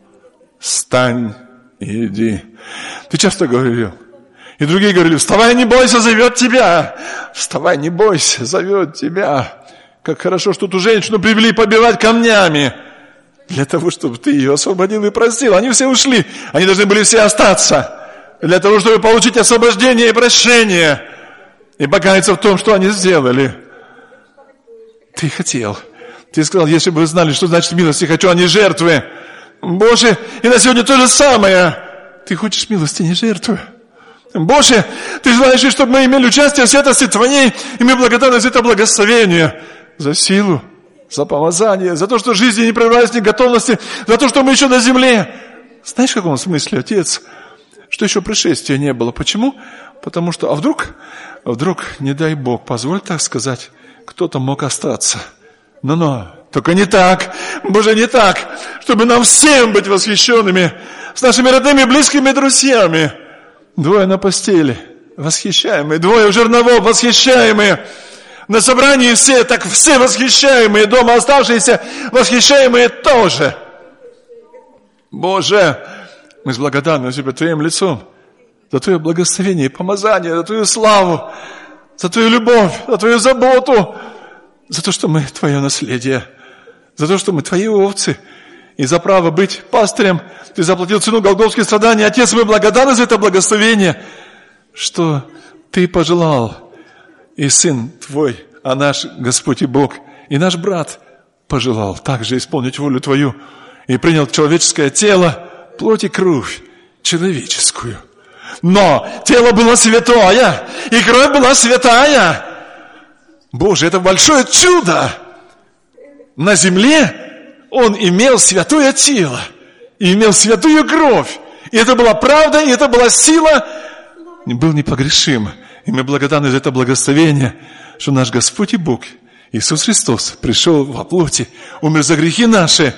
Встань и иди. Ты часто говорил. И другие говорили, вставай, не бойся, зовет тебя. Вставай, не бойся, зовет тебя. Как хорошо, что ту женщину привели побивать камнями. Для того, чтобы ты ее освободил и простил. Они все ушли. Они должны были все остаться. Для того, чтобы получить освобождение и прощение. И покаяться в том, что они сделали. Ты хотел. Ты сказал, если бы вы знали, что значит милости хочу, а не жертвы. Боже, и на сегодня то же самое. Ты хочешь милости, не жертвы. Боже, Ты желаешь, чтобы мы имели участие в святости Твоей, и мы благодарны за это благословение, за силу, за помазание, за то, что жизнь не прервалась, ни готовности, за то, что мы еще на земле. Знаешь, в каком смысле, Отец? Что еще пришествия не было. Почему? Потому что, а вдруг, а вдруг, не дай Бог, позволь так сказать, кто-то мог остаться. Но-но, Только не так, Боже, не так, чтобы нам всем быть восхищенными, с нашими родными, близкими друзьями. Двое на постели, восхищаемые, двое у жерновов, восхищаемые. На собрании все, так все восхищаемые, дома оставшиеся, восхищаемые тоже. Боже, мы с благодарностью перед Твоим лицом за Твое благословение и помазание, за Твою славу, за Твою любовь, за Твою заботу, за то, что мы Твое наследие, за то, что мы Твои овцы, и за право быть пастырем. Ты заплатил цену голгофских страданий. Отец, мы благодарны за это благословение, что Ты пожелал, и Сын Твой, а наш Господь и Бог, и наш брат пожелал также исполнить волю Твою и принял человеческое тело, плоть и кровь человеческую. Но тело было святое, и кровь была святая. Боже, это большое чудо. На земле Он имел святое тело и имел святую кровь. И это была правда, и это была сила. И был непогрешим. И мы благодарны за это благословение, что наш Господь и Бог, Иисус Христос, пришел во плоти, умер за грехи наши,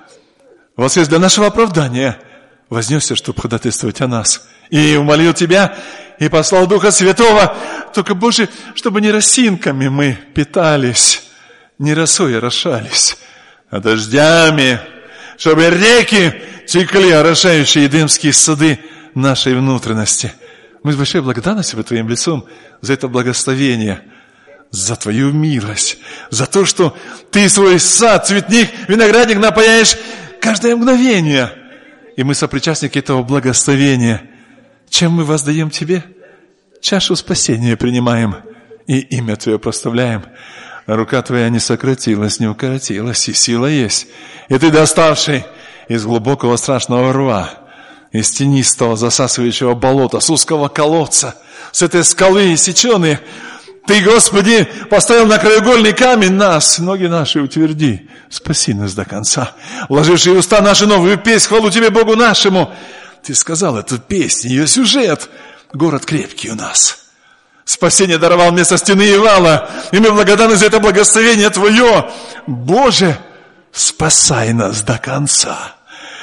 воскрес для нашего оправдания, вознесся, чтобы ходатайствовать о нас. И умолил Тебя, и послал Духа Святого. Только, Боже, чтобы не росинками мы питались, не росой орошались, а дождями, чтобы реки текли, орошающие Едемские сады нашей внутренности. Мы с большой благодарностью перед Твоим лицом за это благословение, за Твою милость, за то, что Ты свой сад, цветник, виноградник напаяешь каждое мгновение. И мы сопричастники этого благословения. Чем мы воздаем Тебе? Чашу спасения принимаем и имя Твое прославляем. Рука Твоя не сократилась, не укоротилась, и сила есть. И Ты, доставший из глубокого страшного рва, из тенистого засасывающего болота, с узкого колодца, с этой скалы иссеченной, Ты, Господи, поставил на краеугольный камень нас, ноги наши утверди, спаси нас до конца. Вложивший в уста наши новую песнь, хвалу Тебе, Богу нашему. Ты сказал эту песню, ее сюжет, город крепкий у нас. Спасение даровал вместо стены и вала, и мы благодарны за это благословение Твое. Боже, спасай нас до конца.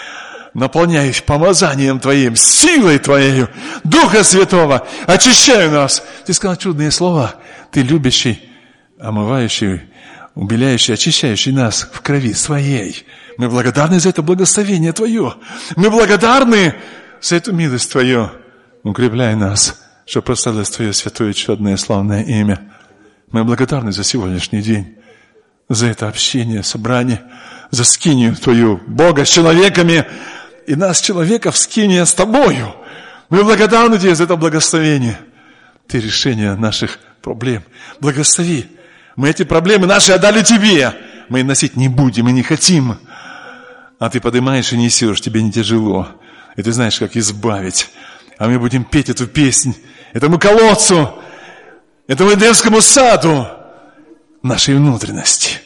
Наполняй помазанием Твоим, силой Твоею, Духа Святого, очищай нас. Ты сказал чудные слова. Ты любящий, омывающий, убеляющий, очищающий нас в крови Своей. Мы благодарны за это благословение Твое. Мы благодарны за эту милость Твою. Укрепляй нас, чтобы прославилось Твое святое, чудное, славное имя. Мы благодарны за сегодняшний день, за это общение, собрание, за скинию Твою, Бога с человеками, и нас, человеков, скиния с Тобою. Мы благодарны Тебе за это благословение. Ты решение наших проблем. Благослови. Мы эти проблемы наши отдали Тебе. Мы их носить не будем и не хотим. А Ты поднимаешь и несешь, Тебе не тяжело. И Ты знаешь, как избавить. А мы будем петь эту песнь этому колодцу, этому Эдемскому саду нашей внутренности.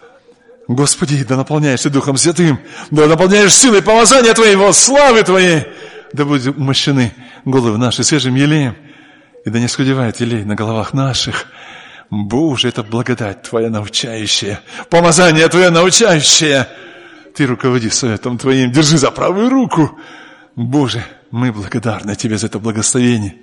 Господи, да наполняешь Ты Духом Святым, да наполняешь силой помазания Твоего, славы Твоей, да будут умощены головы наши свежим елеем, и да не скудевает елей на головах наших. Боже, это благодать Твоя научающая, помазание Твое научающее. Ты руководи советом Твоим, держи за правую руку. Боже, мы благодарны Тебе за это благословение.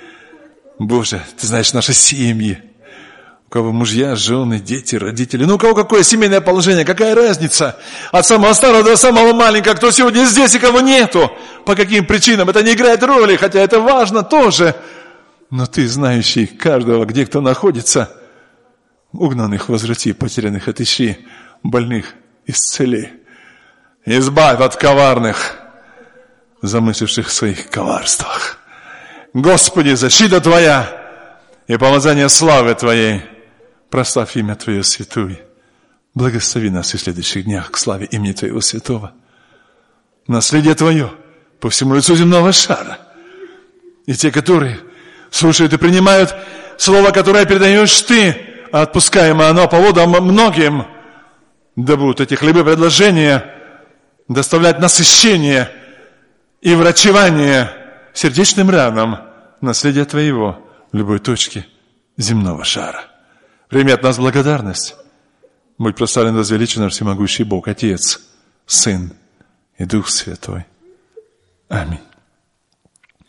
Боже, Ты знаешь наши семьи, у кого мужья, жены, дети, родители. Ну, у кого какое семейное положение, какая разница? От самого старого до самого маленького, кто сегодня здесь и кого нету. По каким причинам? Это не играет роли, хотя это важно тоже. Но Ты, знающий каждого, где кто находится, угнанных возврати, потерянных отыщи, больных исцели. Избавь от коварных, замысливших в своих коварствах. Господи, защита Твоя и помазание славы Твоей. Прославь имя Твое святое. Благослови нас в следующих днях к славе имени Твоего святого. Наследие Твое по всему лицу земного шара. И те, которые слушают и принимают слово, которое передаешь Ты, а отпускаемо оно по водам многим, да будут эти хлебы предложения доставлять насыщение и врачевание сердечным ранам наследия Твоего в любой точке земного шара. Прими от нас благодарность Будь прославлен, возвеличен всемогущий Бог, Отец, Сын и Дух Святой. Аминь.